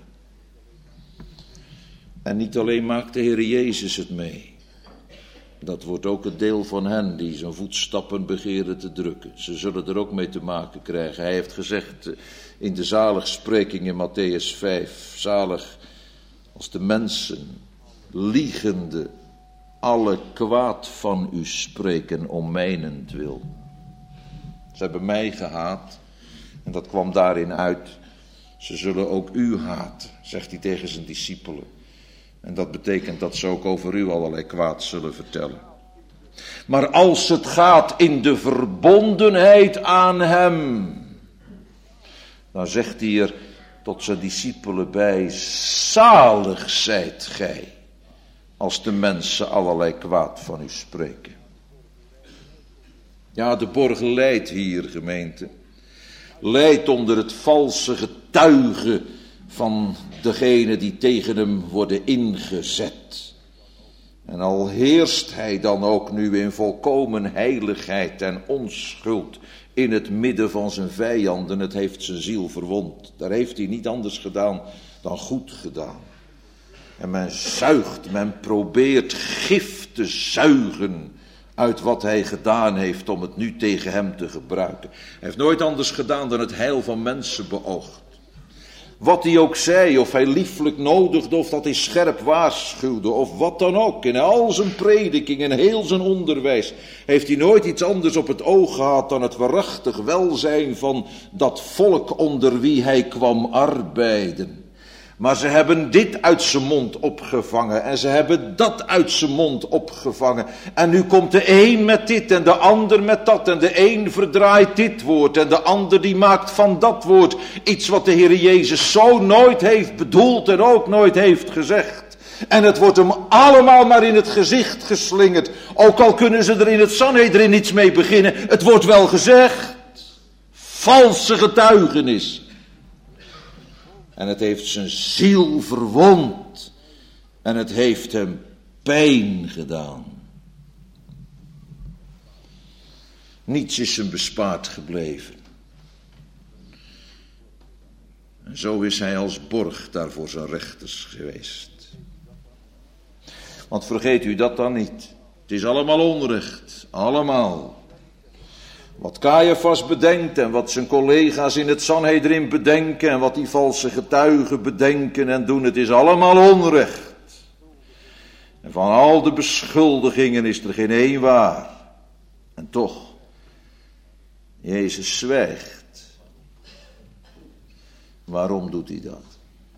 En niet alleen maakt de Heer Jezus het mee. Dat wordt ook het deel van hen die zijn voetstappen begeren te drukken. Ze zullen er ook mee te maken krijgen. Hij heeft gezegd in de zaligspreking in Mattheüs 5. Zalig als de mensen liegende alle kwaad van u spreken om mijnentwil. Ze hebben mij gehaat en dat kwam daarin uit. Ze zullen ook u haten, zegt hij tegen zijn discipelen. En dat betekent dat ze ook over u allerlei kwaad zullen vertellen. Maar als het gaat in de verbondenheid aan hem, dan zegt hij er tot zijn discipelen bij: zalig zijt gij, als de mensen allerlei kwaad van u spreken. Ja, de borg lijdt hier, gemeente. Lijdt onder het valse getuigen van degene die tegen hem worden ingezet. En al heerst hij dan ook nu in volkomen heiligheid en onschuld in het midden van zijn vijanden, het heeft zijn ziel verwond. Daar heeft hij niet anders gedaan dan goed gedaan. En men zuigt, men probeert gif te zuigen uit wat hij gedaan heeft om het nu tegen hem te gebruiken. Hij heeft nooit anders gedaan dan het heil van mensen beoogd. Wat hij ook zei, of hij lieflijk nodigde, of dat hij scherp waarschuwde, of wat dan ook. In al zijn prediking en heel zijn onderwijs heeft hij nooit iets anders op het oog gehad dan het waarachtig welzijn van dat volk onder wie hij kwam arbeiden. Maar ze hebben dit uit zijn mond opgevangen en ze hebben dat uit zijn mond opgevangen. En nu komt de een met dit en de ander met dat. En de een verdraait dit woord en de ander die maakt van dat woord iets wat de Heer Jezus zo nooit heeft bedoeld en ook nooit heeft gezegd. En het wordt hem allemaal maar in het gezicht geslingerd. Ook al kunnen ze er in het Sanhedrin niets mee beginnen. Het wordt wel gezegd. Valse getuigenis. En het heeft zijn ziel verwond. En het heeft hem pijn gedaan. Niets is hem bespaard gebleven. En zo is hij als borg daar voor zijn rechters geweest. Want vergeet u dat dan niet. Het is allemaal onrecht. Allemaal. Wat Caiaphas bedenkt en wat zijn collega's in het Sanhedrin bedenken en wat die valse getuigen bedenken en doen, het is allemaal onrecht. En van al de beschuldigingen is er geen één waar. En toch, Jezus zwijgt. Waarom doet hij dat?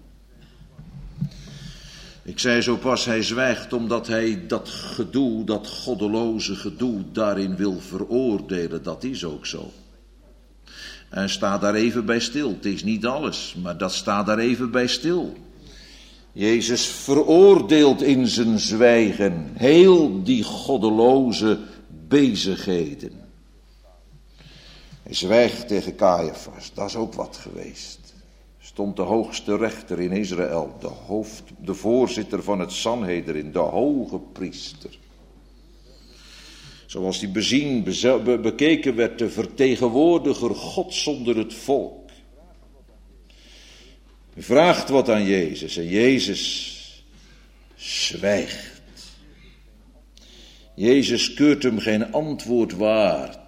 Ik zei zo pas, hij zwijgt omdat hij dat gedoe, dat goddeloze gedoe, daarin wil veroordelen. Dat is ook zo. En sta daar even bij stil. Het is niet alles, maar dat staat daar even bij stil. Jezus veroordeelt in zijn zwijgen heel die goddeloze bezigheden. Hij zwijgt tegen Caiaphas, dat is ook wat geweest. Stond de hoogste rechter in Israël, de voorzitter van het Sanhedrin, de hoge priester. Zoals die bekeken werd, de vertegenwoordiger Gods onder het volk. Hij vraagt wat aan Jezus en Jezus zwijgt. Jezus keurt hem geen antwoord waard.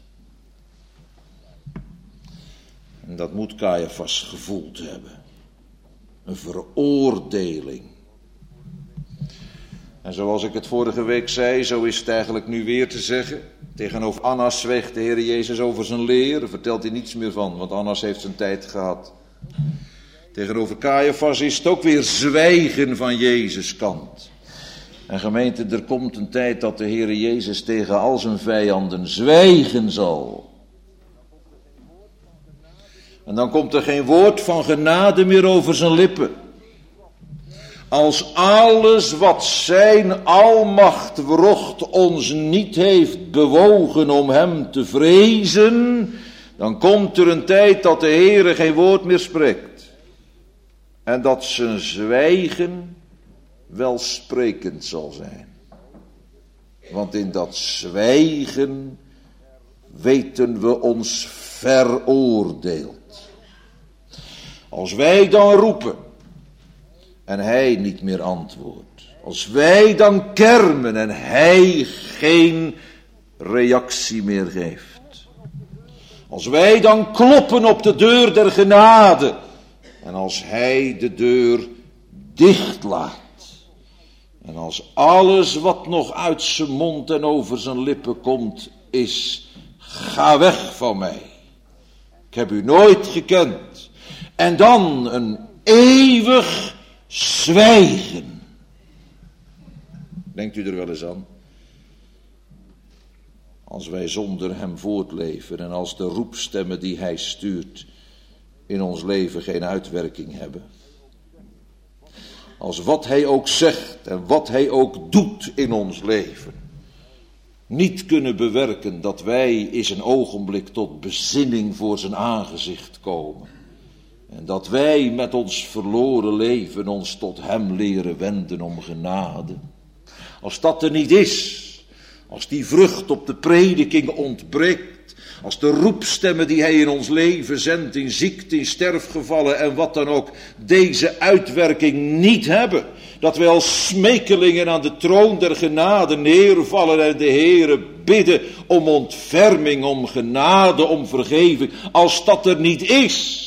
En dat moet Caiaphas gevoeld hebben. Een veroordeling. En zoals ik het vorige week zei, zo is het eigenlijk nu weer te zeggen. Tegenover Annas zwijgt de Heer Jezus over zijn leer. Daar vertelt hij niets meer van, want Annas heeft zijn tijd gehad. Tegenover Caiaphas is het ook weer zwijgen van Jezus' kant. En gemeente, er komt een tijd dat de Heer Jezus tegen al zijn vijanden zwijgen zal. En dan komt er geen woord van genade meer over zijn lippen. Als alles wat zijn almacht wrocht ons niet heeft bewogen om hem te vrezen, dan komt er een tijd dat de Heere geen woord meer spreekt. En dat zijn zwijgen welsprekend zal zijn. Want in dat zwijgen weten we ons veroordeeld. Als wij dan roepen en hij niet meer antwoordt. Als wij dan kermen en hij geen reactie meer geeft. Als wij dan kloppen op de deur der genade. En als hij de deur dicht laat. En als alles wat nog uit zijn mond en over zijn lippen komt is: ga weg van mij. Ik heb u nooit gekend. En dan een eeuwig zwijgen. Denkt u er wel eens aan? Als wij zonder hem voortleven en als de roepstemmen die hij stuurt in ons leven geen uitwerking hebben. Als wat hij ook zegt en wat hij ook doet in ons leven niet kunnen bewerken dat wij eens een ogenblik tot bezinning voor zijn aangezicht komen. En dat wij met ons verloren leven ons tot hem leren wenden om genade. Als dat er niet is, als die vrucht op de prediking ontbreekt, als de roepstemmen die hij in ons leven zendt in ziekte, in sterfgevallen en wat dan ook, deze uitwerking niet hebben, dat wij als smekelingen aan de troon der genade neervallen en de Heere bidden om ontferming, om genade, om vergeving, als dat er niet is,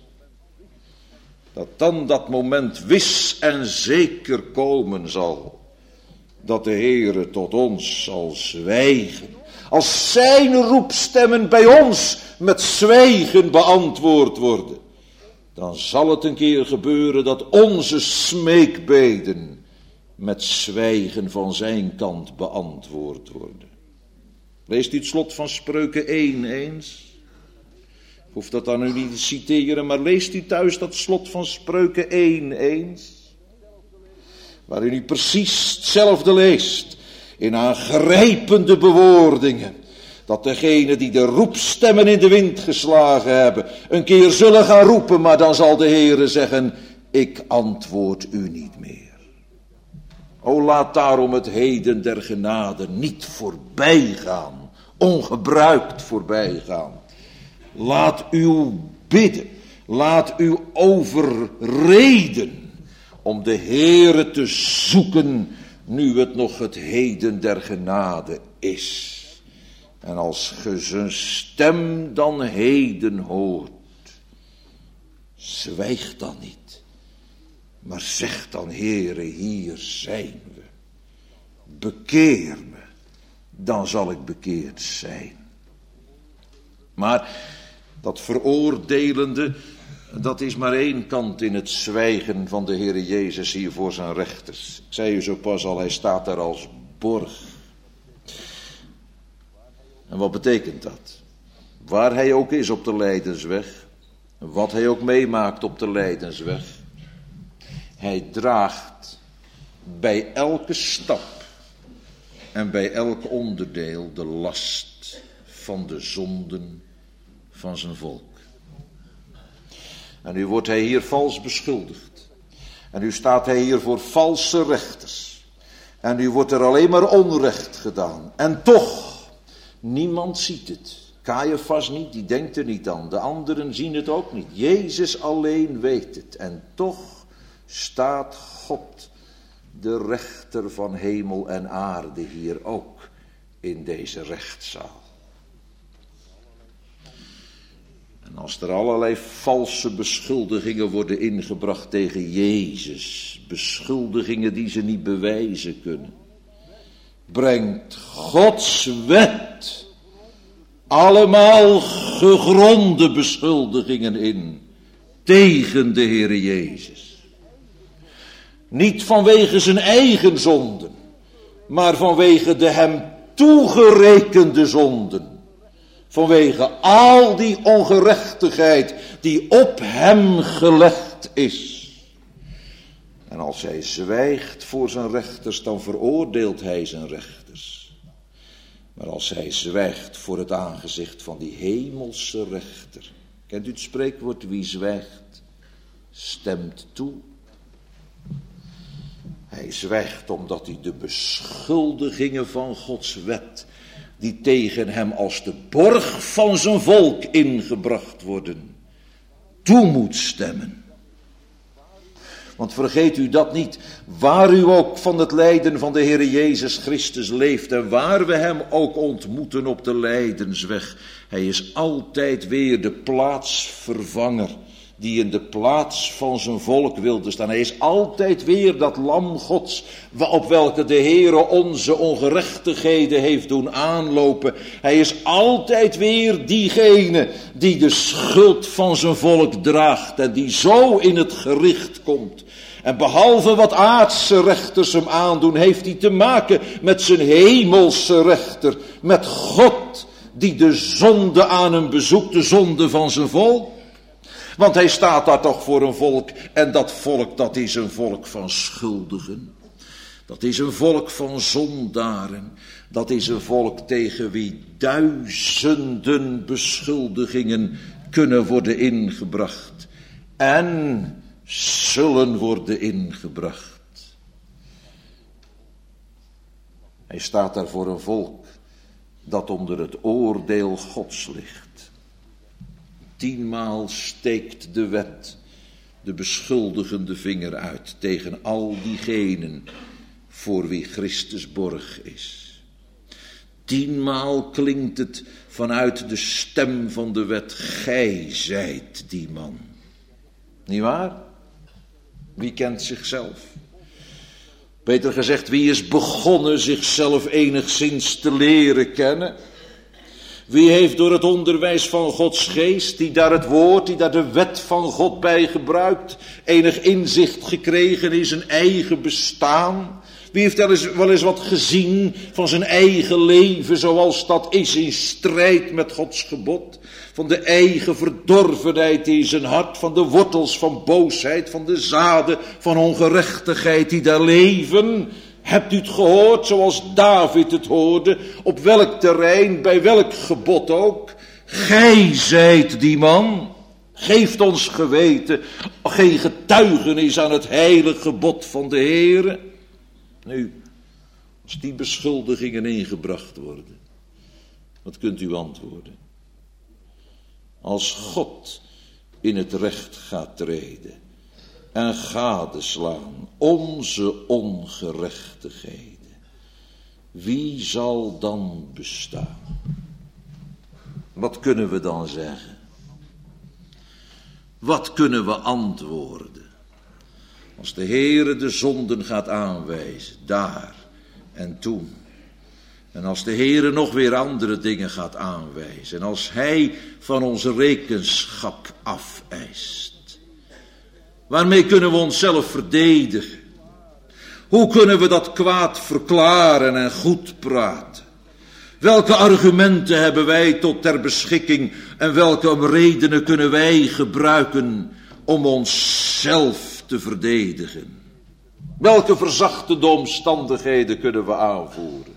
dat dan dat moment wis en zeker komen zal, dat de Heere tot ons zal zwijgen. Als zijn roepstemmen bij ons met zwijgen beantwoord worden, dan zal het een keer gebeuren dat onze smeekbeden met zwijgen van zijn kant beantwoord worden. Leest u het slot van Spreuken 1 eens? Ik hoef dat dan nu niet te citeren, maar leest u thuis dat slot van Spreuken 1 eens? Waar u nu precies hetzelfde leest, in aangrijpende bewoordingen, dat degenen die de roepstemmen in de wind geslagen hebben, een keer zullen gaan roepen, maar dan zal de Heere zeggen: ik antwoord u niet meer. O, laat daarom het heden der genade niet voorbij gaan, ongebruikt voorbij gaan. Laat uw bidden, laat uw overreden om de Heere te zoeken, nu het nog het heden der genade is. En als ge zijn stem dan heden hoort, zwijg dan niet, maar zeg dan: Heere, hier zijn we. Bekeer me, dan zal ik bekeerd zijn. Maar dat veroordelende, dat is maar één kant in het zwijgen van de Heere Jezus hier voor zijn rechters. Ik zei u zo pas al, hij staat daar als borg. En wat betekent dat? Waar hij ook is op de lijdensweg, wat hij ook meemaakt op de lijdensweg, hij draagt bij elke stap en bij elk onderdeel de last van de zonden van zijn volk. En nu wordt hij hier vals beschuldigd. En nu staat hij hier voor valse rechters. En nu wordt er alleen maar onrecht gedaan. En toch, niemand ziet het. Caiaphas niet, die denkt er niet aan. De anderen zien het ook niet. Jezus alleen weet het. En toch staat God, de rechter van hemel en aarde, hier ook in deze rechtszaal. En als er allerlei valse beschuldigingen worden ingebracht tegen Jezus, beschuldigingen die ze niet bewijzen kunnen, brengt Gods wet allemaal gegronde beschuldigingen in tegen de Heere Jezus. Niet vanwege zijn eigen zonden, maar vanwege de hem toegerekende zonden. Vanwege al die ongerechtigheid die op hem gelegd is. En als hij zwijgt voor zijn rechters, dan veroordeelt hij zijn rechters. Maar als hij zwijgt voor het aangezicht van die hemelse rechter. Kent u het spreekwoord, wie zwijgt, stemt toe. Hij zwijgt omdat hij de beschuldigingen van Gods wet, die tegen hem als de borg van zijn volk ingebracht worden, toe moet stemmen. Want vergeet u dat niet, waar u ook van het lijden van de Heere Jezus Christus leeft en waar we hem ook ontmoeten op de lijdensweg, hij is altijd weer de plaatsvervanger die in de plaats van zijn volk wilde staan. Hij is altijd weer dat lam Gods, op welke de Heere onze ongerechtigheden heeft doen aanlopen. Hij is altijd weer diegene die de schuld van zijn volk draagt en die zo in het gericht komt. En behalve wat aardse rechters hem aandoen, heeft hij te maken met zijn hemelse rechter, met God die de zonde aan hem bezoekt, de zonde van zijn volk. Want hij staat daar toch voor een volk, en dat volk, dat is een volk van schuldigen. Dat is een volk van zondaren. Dat is een volk tegen wie duizenden beschuldigingen kunnen worden ingebracht. En zullen worden ingebracht. Hij staat daar voor een volk dat onder het oordeel Gods ligt. 10-maal steekt de wet de beschuldigende vinger uit tegen al diegenen voor wie Christus borg is. 10-maal klinkt het vanuit de stem van de wet: gij zijt die man. Niet waar? Wie kent zichzelf? Beter gezegd, wie is begonnen zichzelf enigszins te leren kennen? Wie heeft door het onderwijs van Gods geest, die daar het woord, die daar de wet van God bij gebruikt, enig inzicht gekregen in zijn eigen bestaan? Wie heeft wel eens wat gezien van zijn eigen leven zoals dat is in strijd met Gods gebod? Van de eigen verdorvenheid in zijn hart, van de wortels van boosheid, van de zaden van ongerechtigheid die daar leven? Hebt u het gehoord zoals David het hoorde, op welk terrein, bij welk gebod ook? Gij zijt die man, geeft ons geweten, geen getuigenis aan het heilige gebod van de Heere. Nu, als die beschuldigingen ingebracht worden, wat kunt u antwoorden? Als God in het recht gaat treden en gadeslaan onze ongerechtigheden, wie zal dan bestaan? Wat kunnen we dan zeggen? Wat kunnen we antwoorden? Als de Heere de zonden gaat aanwijzen, daar en toen. En als de Heere nog weer andere dingen gaat aanwijzen. En als Hij van onze rekenschap afeist. Waarmee kunnen we onszelf verdedigen? Hoe kunnen we dat kwaad verklaren en goed praten? Welke argumenten hebben wij tot ter beschikking en welke redenen kunnen wij gebruiken om onszelf te verdedigen? Welke verzachtende omstandigheden kunnen we aanvoeren?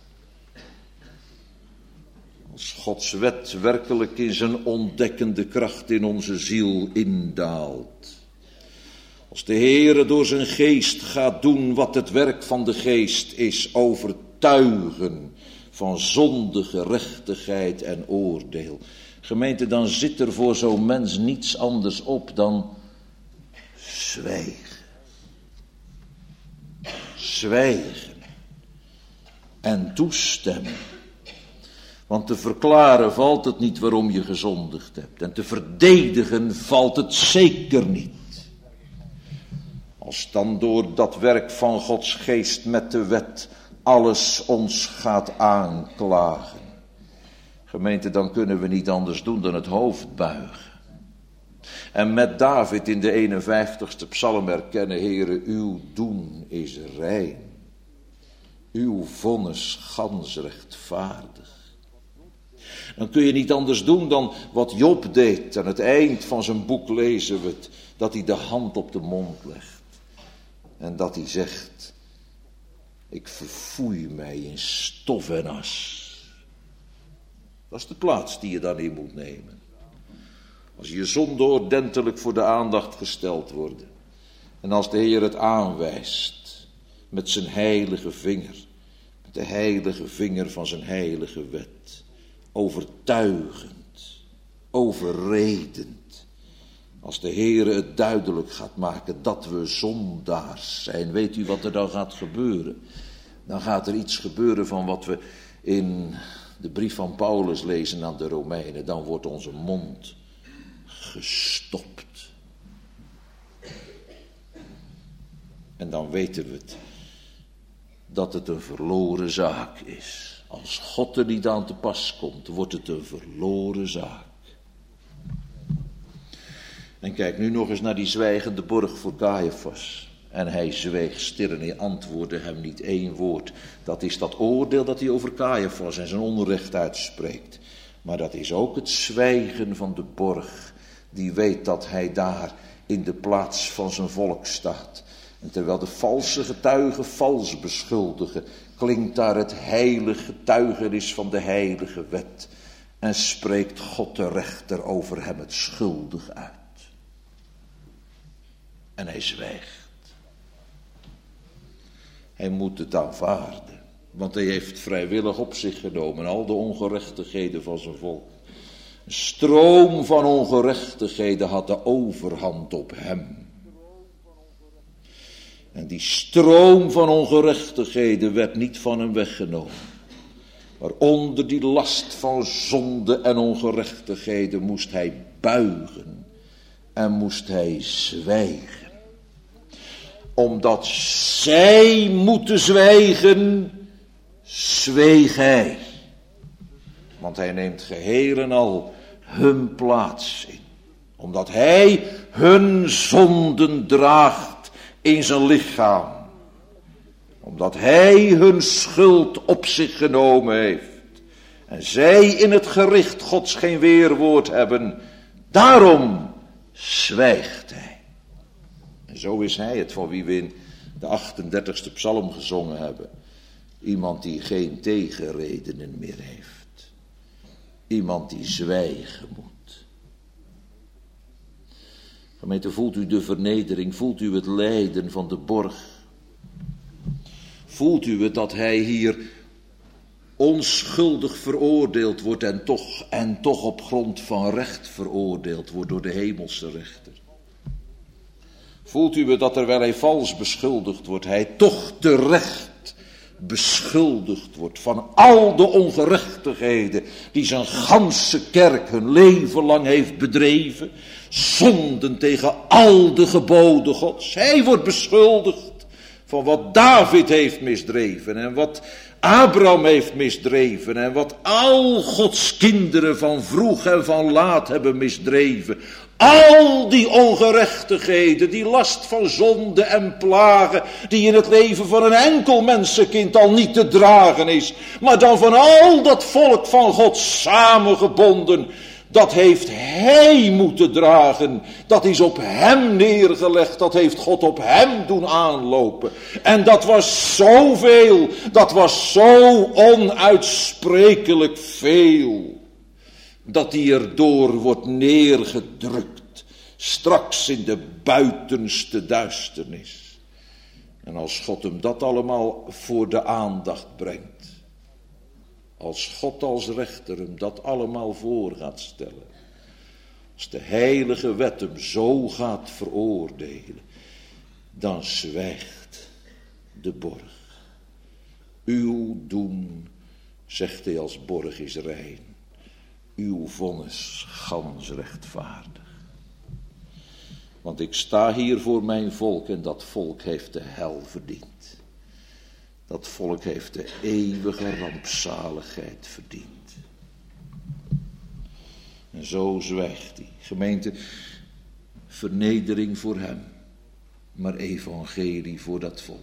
Als Gods wet werkelijk in zijn ontdekkende kracht in onze ziel indaalt. Als de Heere door zijn geest gaat doen wat het werk van de geest is, overtuigen van zonde, gerechtigheid en oordeel. Gemeente, dan zit er voor zo'n mens niets anders op dan zwijgen. Zwijgen en toestemmen. Want te verklaren valt het niet waarom je gezondigd hebt. En te verdedigen valt het zeker niet. Als dan door dat werk van Gods geest met de wet alles ons gaat aanklagen. Gemeente, dan kunnen we niet anders doen dan het hoofd buigen. En met David in de 51ste psalm erkennen, Heere, uw doen is rein. Uw vonnis gans rechtvaardig. Dan kun je niet anders doen dan wat Job deed. Aan het eind van zijn boek lezen we het, dat hij de hand op de mond legt. En dat hij zegt, ik verfoei mij in stof en as. Dat is de plaats die je dan in moet nemen. Als je zonde ordentelijk voor de aandacht gesteld worden. En als de Heer het aanwijst met zijn heilige vinger. Met de heilige vinger van zijn heilige wet. Overtuigend. Overredend. Als de Heer het duidelijk gaat maken dat we zondaars zijn. Weet u wat er dan gaat gebeuren? Dan gaat er iets gebeuren van wat we in de brief van Paulus lezen aan de Romeinen. Dan wordt onze mond gestopt. En dan weten we het. Dat het een verloren zaak is. Als God er niet aan te pas komt, wordt het een verloren zaak. En kijk nu nog eens naar die zwijgende borg voor Caiaphas. En hij zweeg stil en hij antwoordde hem niet één woord. Dat is dat oordeel dat hij over Caiaphas en zijn onrecht uitspreekt. Maar dat is ook het zwijgen van de borg. Die weet dat hij daar in de plaats van zijn volk staat. En terwijl de valse getuigen vals beschuldigen, klinkt daar het heilige getuigenis van de heilige wet. En spreekt God de rechter over hem het schuldig uit. En hij zwijgt. Hij moet het aanvaarden. Want hij heeft vrijwillig op zich genomen al de ongerechtigheden van zijn volk. Een stroom van ongerechtigheden had de overhand op hem. En die stroom van ongerechtigheden werd niet van hem weggenomen. Maar onder die last van zonde en ongerechtigheden moest hij buigen en moest hij zwijgen. Omdat zij moeten zwijgen, zweeg hij. Want hij neemt geheel en al hun plaats in. Omdat hij hun zonden draagt in zijn lichaam. Omdat hij hun schuld op zich genomen heeft. En zij in het gericht Gods geen weerwoord hebben. Daarom zwijgt hij. En zo is hij het van wie we in de 38ste psalm gezongen hebben. Iemand die geen tegenredenen meer heeft. Iemand die zwijgen moet. Gemeente, voelt u de vernedering, voelt u het lijden van de borg? Voelt u het dat hij hier onschuldig veroordeeld wordt en toch op grond van recht veroordeeld wordt door de hemelse rechter? Voelt u het dat terwijl hij vals beschuldigd wordt, hij toch terecht beschuldigd wordt van al de ongerechtigheden die zijn ganse kerk hun leven lang heeft bedreven, zonden tegen al de geboden Gods. Hij wordt beschuldigd van wat David heeft misdreven en wat Abraham heeft misdreven en wat al Gods kinderen van vroeg en van laat hebben misdreven. Al die ongerechtigheden, die last van zonde en plagen, die in het leven van een enkel mensenkind al niet te dragen is, maar dan van al dat volk van God samengebonden, dat heeft hij moeten dragen. Dat is op hem neergelegd, dat heeft God op hem doen aanlopen. En dat was zoveel, dat was zo onuitsprekelijk veel, dat hij erdoor wordt neergedrukt, straks in de buitenste duisternis. En als God hem dat allemaal voor de aandacht brengt, als God als rechter hem dat allemaal voor gaat stellen, als de heilige wet hem zo gaat veroordelen, dan zwijgt de borg. Uw doen zegt hij als borg is rein, uw vonnis gans rechtvaardig. Want ik sta hier voor mijn volk en dat volk heeft de hel verdiend. Dat volk heeft de eeuwige rampzaligheid verdiend. En zo zwijgt hij. Gemeente, vernedering voor hem, maar evangelie voor dat volk.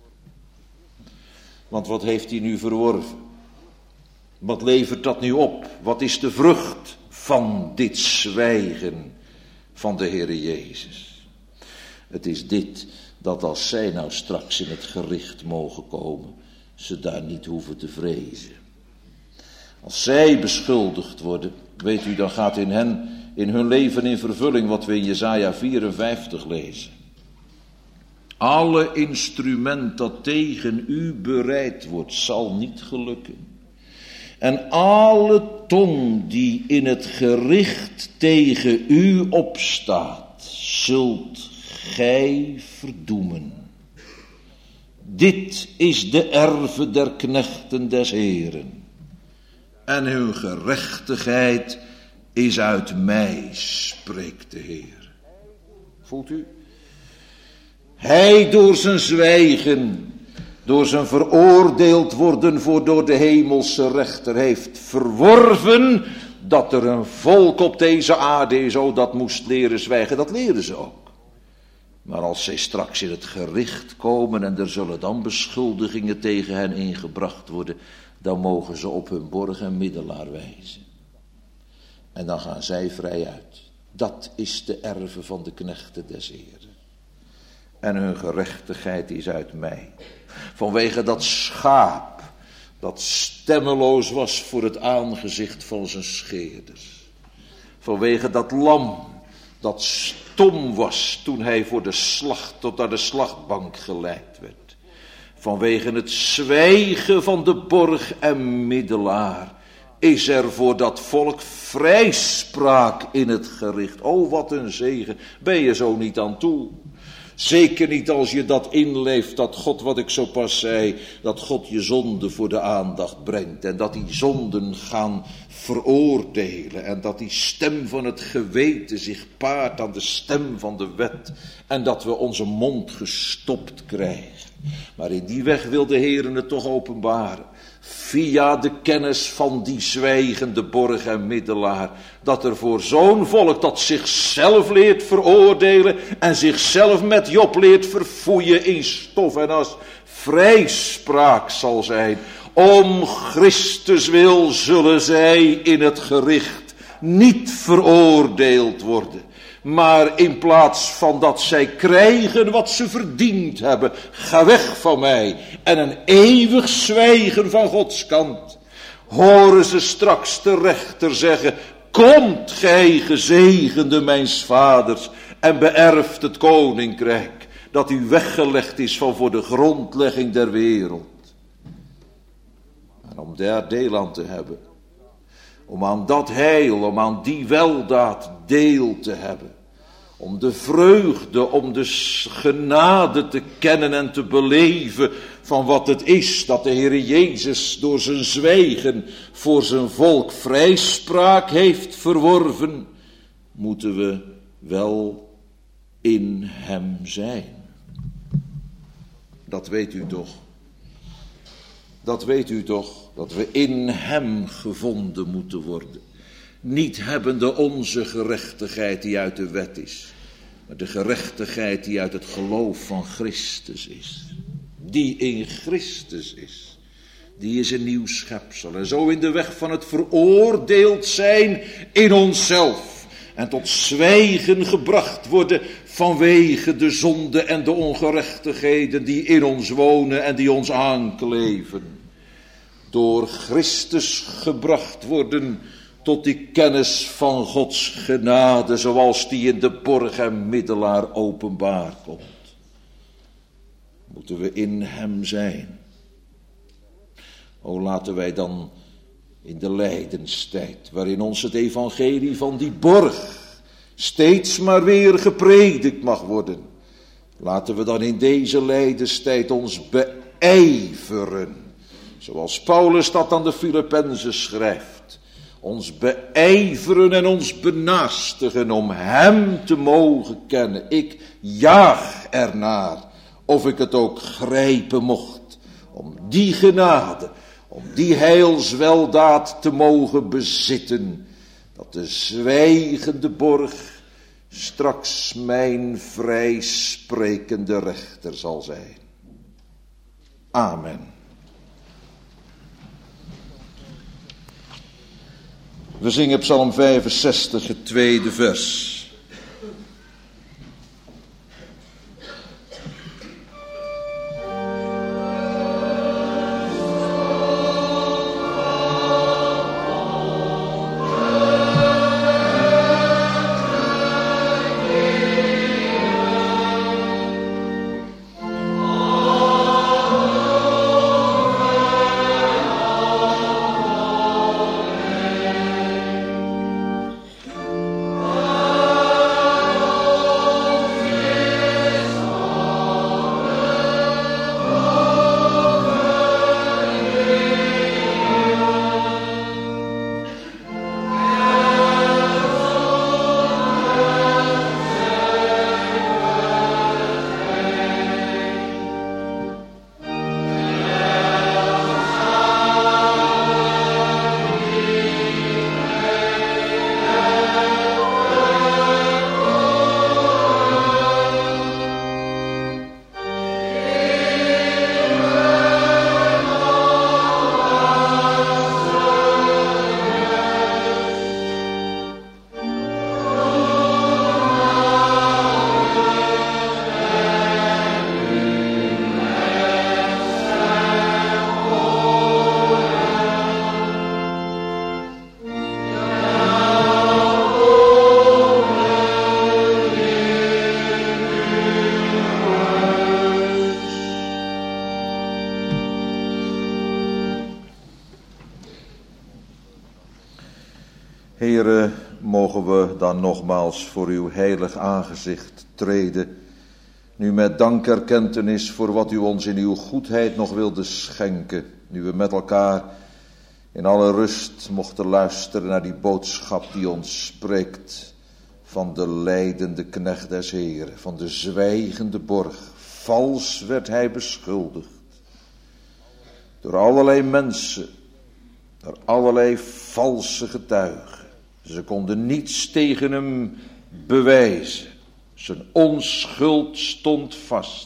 Want wat heeft hij nu verworven? Wat levert dat nu op? Wat is de vrucht van dit zwijgen van de Heere Jezus? Het is dit, dat als zij nou straks in het gericht mogen komen, ze daar niet hoeven te vrezen. Als zij beschuldigd worden, weet u, dan gaat in hun leven in vervulling wat we in Jesaja 54 lezen. Alle instrument dat tegen u bereid wordt, zal niet gelukken. En alle tong die in het gericht tegen u opstaat, zult gij verdoemen. Dit is de erve der knechten des Heeren. En hun gerechtigheid is uit mij, spreekt de Heer. Voelt u? Hij door zijn zwijgen, door zijn veroordeeld worden voor door de hemelse rechter heeft verworven dat er een volk op deze aarde is, dat moest leren zwijgen. Dat leren ze ook. Maar als zij straks in het gericht komen en er zullen dan beschuldigingen tegen hen ingebracht worden, dan mogen ze op hun borg en middelaar wijzen. En dan gaan zij vrij uit. Dat is de erve van de knechten des Heeren. En hun gerechtigheid is uit mij. Vanwege dat schaap, dat stemmeloos was voor het aangezicht van zijn scheerders. Vanwege dat lam, dat stom was toen hij voor de slacht tot naar de slachtbank geleid werd. Vanwege het zwijgen van de borg en middelaar is er voor dat volk vrijspraak in het gericht. O, wat een zegen, ben je zo niet aan toe. Zeker niet als je dat inleeft, dat God, wat ik zo pas zei, dat God je zonde voor de aandacht brengt. En dat die zonden gaan veroordelen. En dat die stem van het geweten zich paart aan de stem van de wet. En dat we onze mond gestopt krijgen. Maar in die weg wil de Heer het toch openbaren. Via de kennis van die zwijgende borg en middelaar. Dat er voor zo'n volk dat zichzelf leert veroordelen. En zichzelf met Job leert verfoeien in stof en as. Vrijspraak zal zijn. Om Christus wil zullen zij in het gericht niet veroordeeld worden. Maar in plaats van dat zij krijgen wat ze verdiend hebben, ga weg van mij. En een eeuwig zwijgen van Gods kant. Horen ze straks de rechter zeggen, komt gij gezegende mijns vaders en beërft het koninkrijk dat u weggelegd is van voor de grondlegging der wereld. En om daar deel aan te hebben, om aan dat heil, om aan die weldaad deel te hebben. Om de vreugde, om de genade te kennen en te beleven van wat het is dat de Heere Jezus door zijn zwijgen voor zijn volk vrijspraak heeft verworven, moeten we wel in hem zijn. Dat weet u toch? Dat weet u toch? Dat we in hem gevonden moeten worden. Niet hebbende onze gerechtigheid die uit de wet is, maar de gerechtigheid die uit het geloof van Christus is. Die in Christus is. Die is een nieuw schepsel. En zo in de weg van het veroordeeld zijn in onszelf. En tot zwijgen gebracht worden vanwege de zonde en de ongerechtigheden die in ons wonen en die ons aankleven. Door Christus gebracht worden tot die kennis van Gods genade, zoals die in de borg en middelaar openbaar komt. Moeten we in hem zijn. O, laten wij dan in de lijdenstijd, waarin ons het evangelie van die borg steeds maar weer gepredikt mag worden, laten we dan in deze lijdenstijd ons beijveren, Zoals Paulus dat aan de Filippenzen schrijft. Ons beijveren en ons benaastigen om hem te mogen kennen. Ik jaag ernaar, of ik het ook grijpen mocht, om die genade, om die heilsweldaad te mogen bezitten, dat de zwijgende borg straks mijn vrijsprekende rechter zal zijn. Amen. We zingen Psalm 65, het tweede vers. Heere, mogen we dan nogmaals voor uw heilig aangezicht treden, nu met dankerkentenis voor wat u ons in uw goedheid nog wilde schenken, nu we met elkaar in alle rust mochten luisteren naar die boodschap die ons spreekt van de lijdende knecht des Heeren, van de zwijgende borg. Vals werd hij beschuldigd door allerlei mensen, door allerlei valse getuigen. Ze konden niets tegen hem bewijzen. Zijn onschuld stond vast.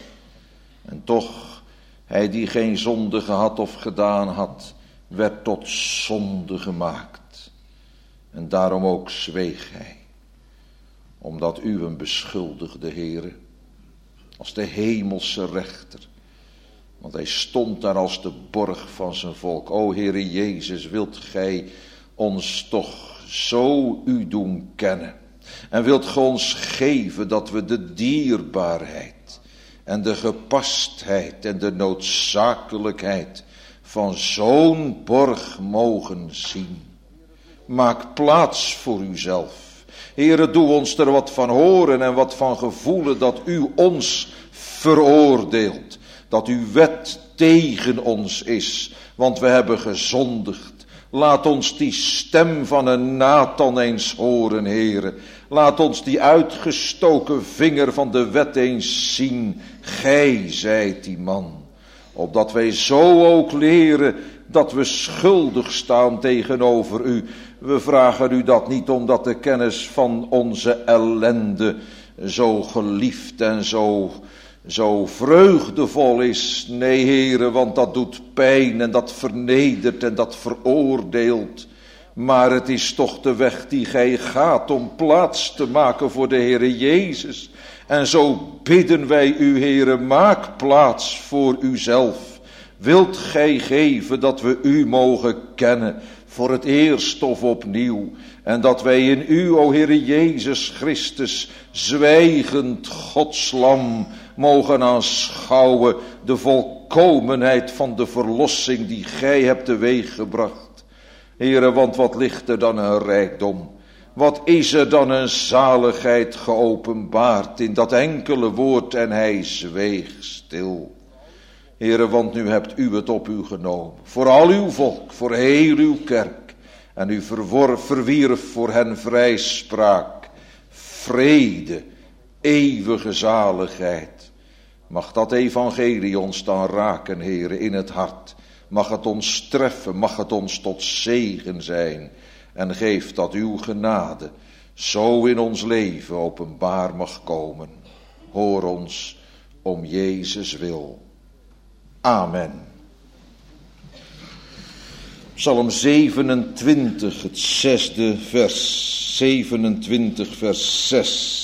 En toch, hij die geen zonde gehad of gedaan had, werd tot zonde gemaakt. En daarom ook zweeg hij. Omdat u hem beschuldigde, Heere, als de hemelse rechter. Want hij stond daar als de borg van zijn volk. O Heere Jezus, wilt gij ons toch zo u doen kennen? En wilt gij ons geven dat we de dierbaarheid en de gepastheid en de noodzakelijkheid van zo'n borg mogen zien? Maak plaats voor uzelf. Heere, doe ons er wat van horen en wat van gevoelen dat u ons veroordeelt. Dat uw wet tegen ons is, want we hebben gezondigd. Laat ons die stem van een Nathan eens horen, Heere. Laat ons die uitgestoken vinger van de wet eens zien. Gij zijt die man. Opdat wij zo ook leren dat we schuldig staan tegenover u. We vragen u dat niet omdat de kennis van onze ellende zo geliefd en zo vreugdevol is. Nee, Heere, want dat doet pijn en dat vernedert en dat veroordeelt. Maar het is toch de weg die gij gaat om plaats te maken voor de Heere Jezus. En zo bidden wij u, Heere, maak plaats voor uzelf. Wilt gij geven dat we u mogen kennen voor het eerst of opnieuw. En dat wij in u, o Heere Jezus Christus, zwijgend Gods lam mogen aanschouwen de volkomenheid van de verlossing die gij hebt teweeggebracht. Heere, want wat ligt er dan een rijkdom? Wat is er dan een zaligheid geopenbaard in dat enkele woord en hij zweeg stil. Heere, want nu hebt u het op u genomen. Voor al uw volk, voor heel uw kerk. En u verwierf voor hen vrijspraak, vrede, eeuwige zaligheid. Mag dat evangelie ons dan raken, Heere, in het hart. Mag het ons treffen, mag het ons tot zegen zijn. En geef dat uw genade zo in ons leven openbaar mag komen. Hoor ons om Jezus wil. Amen. Psalm 27, het 6e vers. 27 vers 6.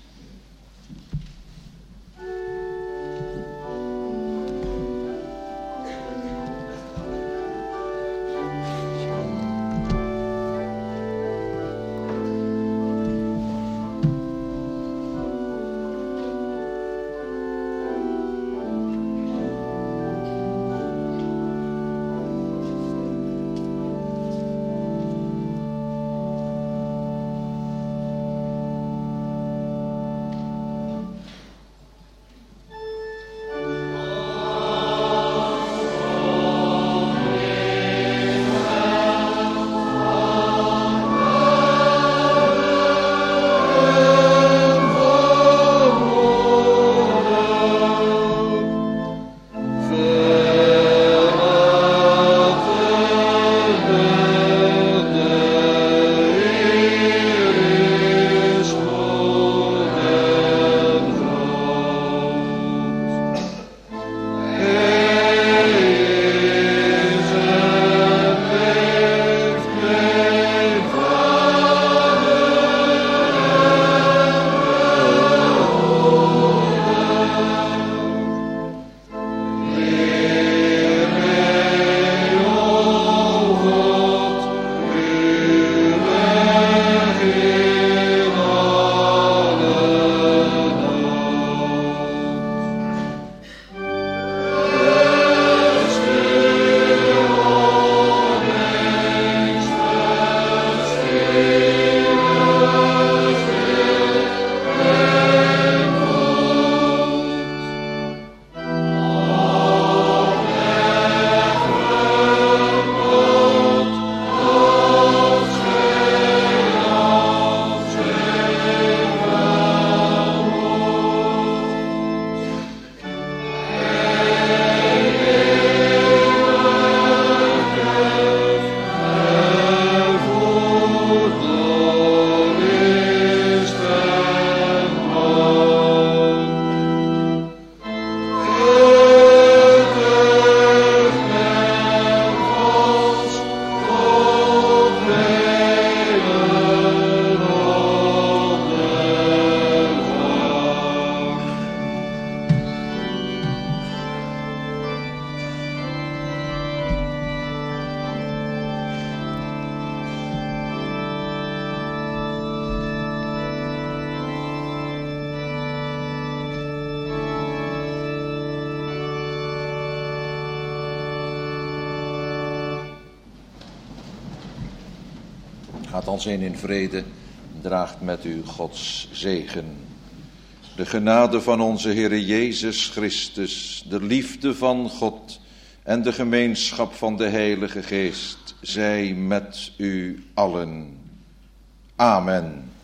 Gaat dan zin in vrede, draagt met u Gods zegen. De genade van onze Heere Jezus Christus, de liefde van God en de gemeenschap van de Heilige Geest zij met u allen. Amen.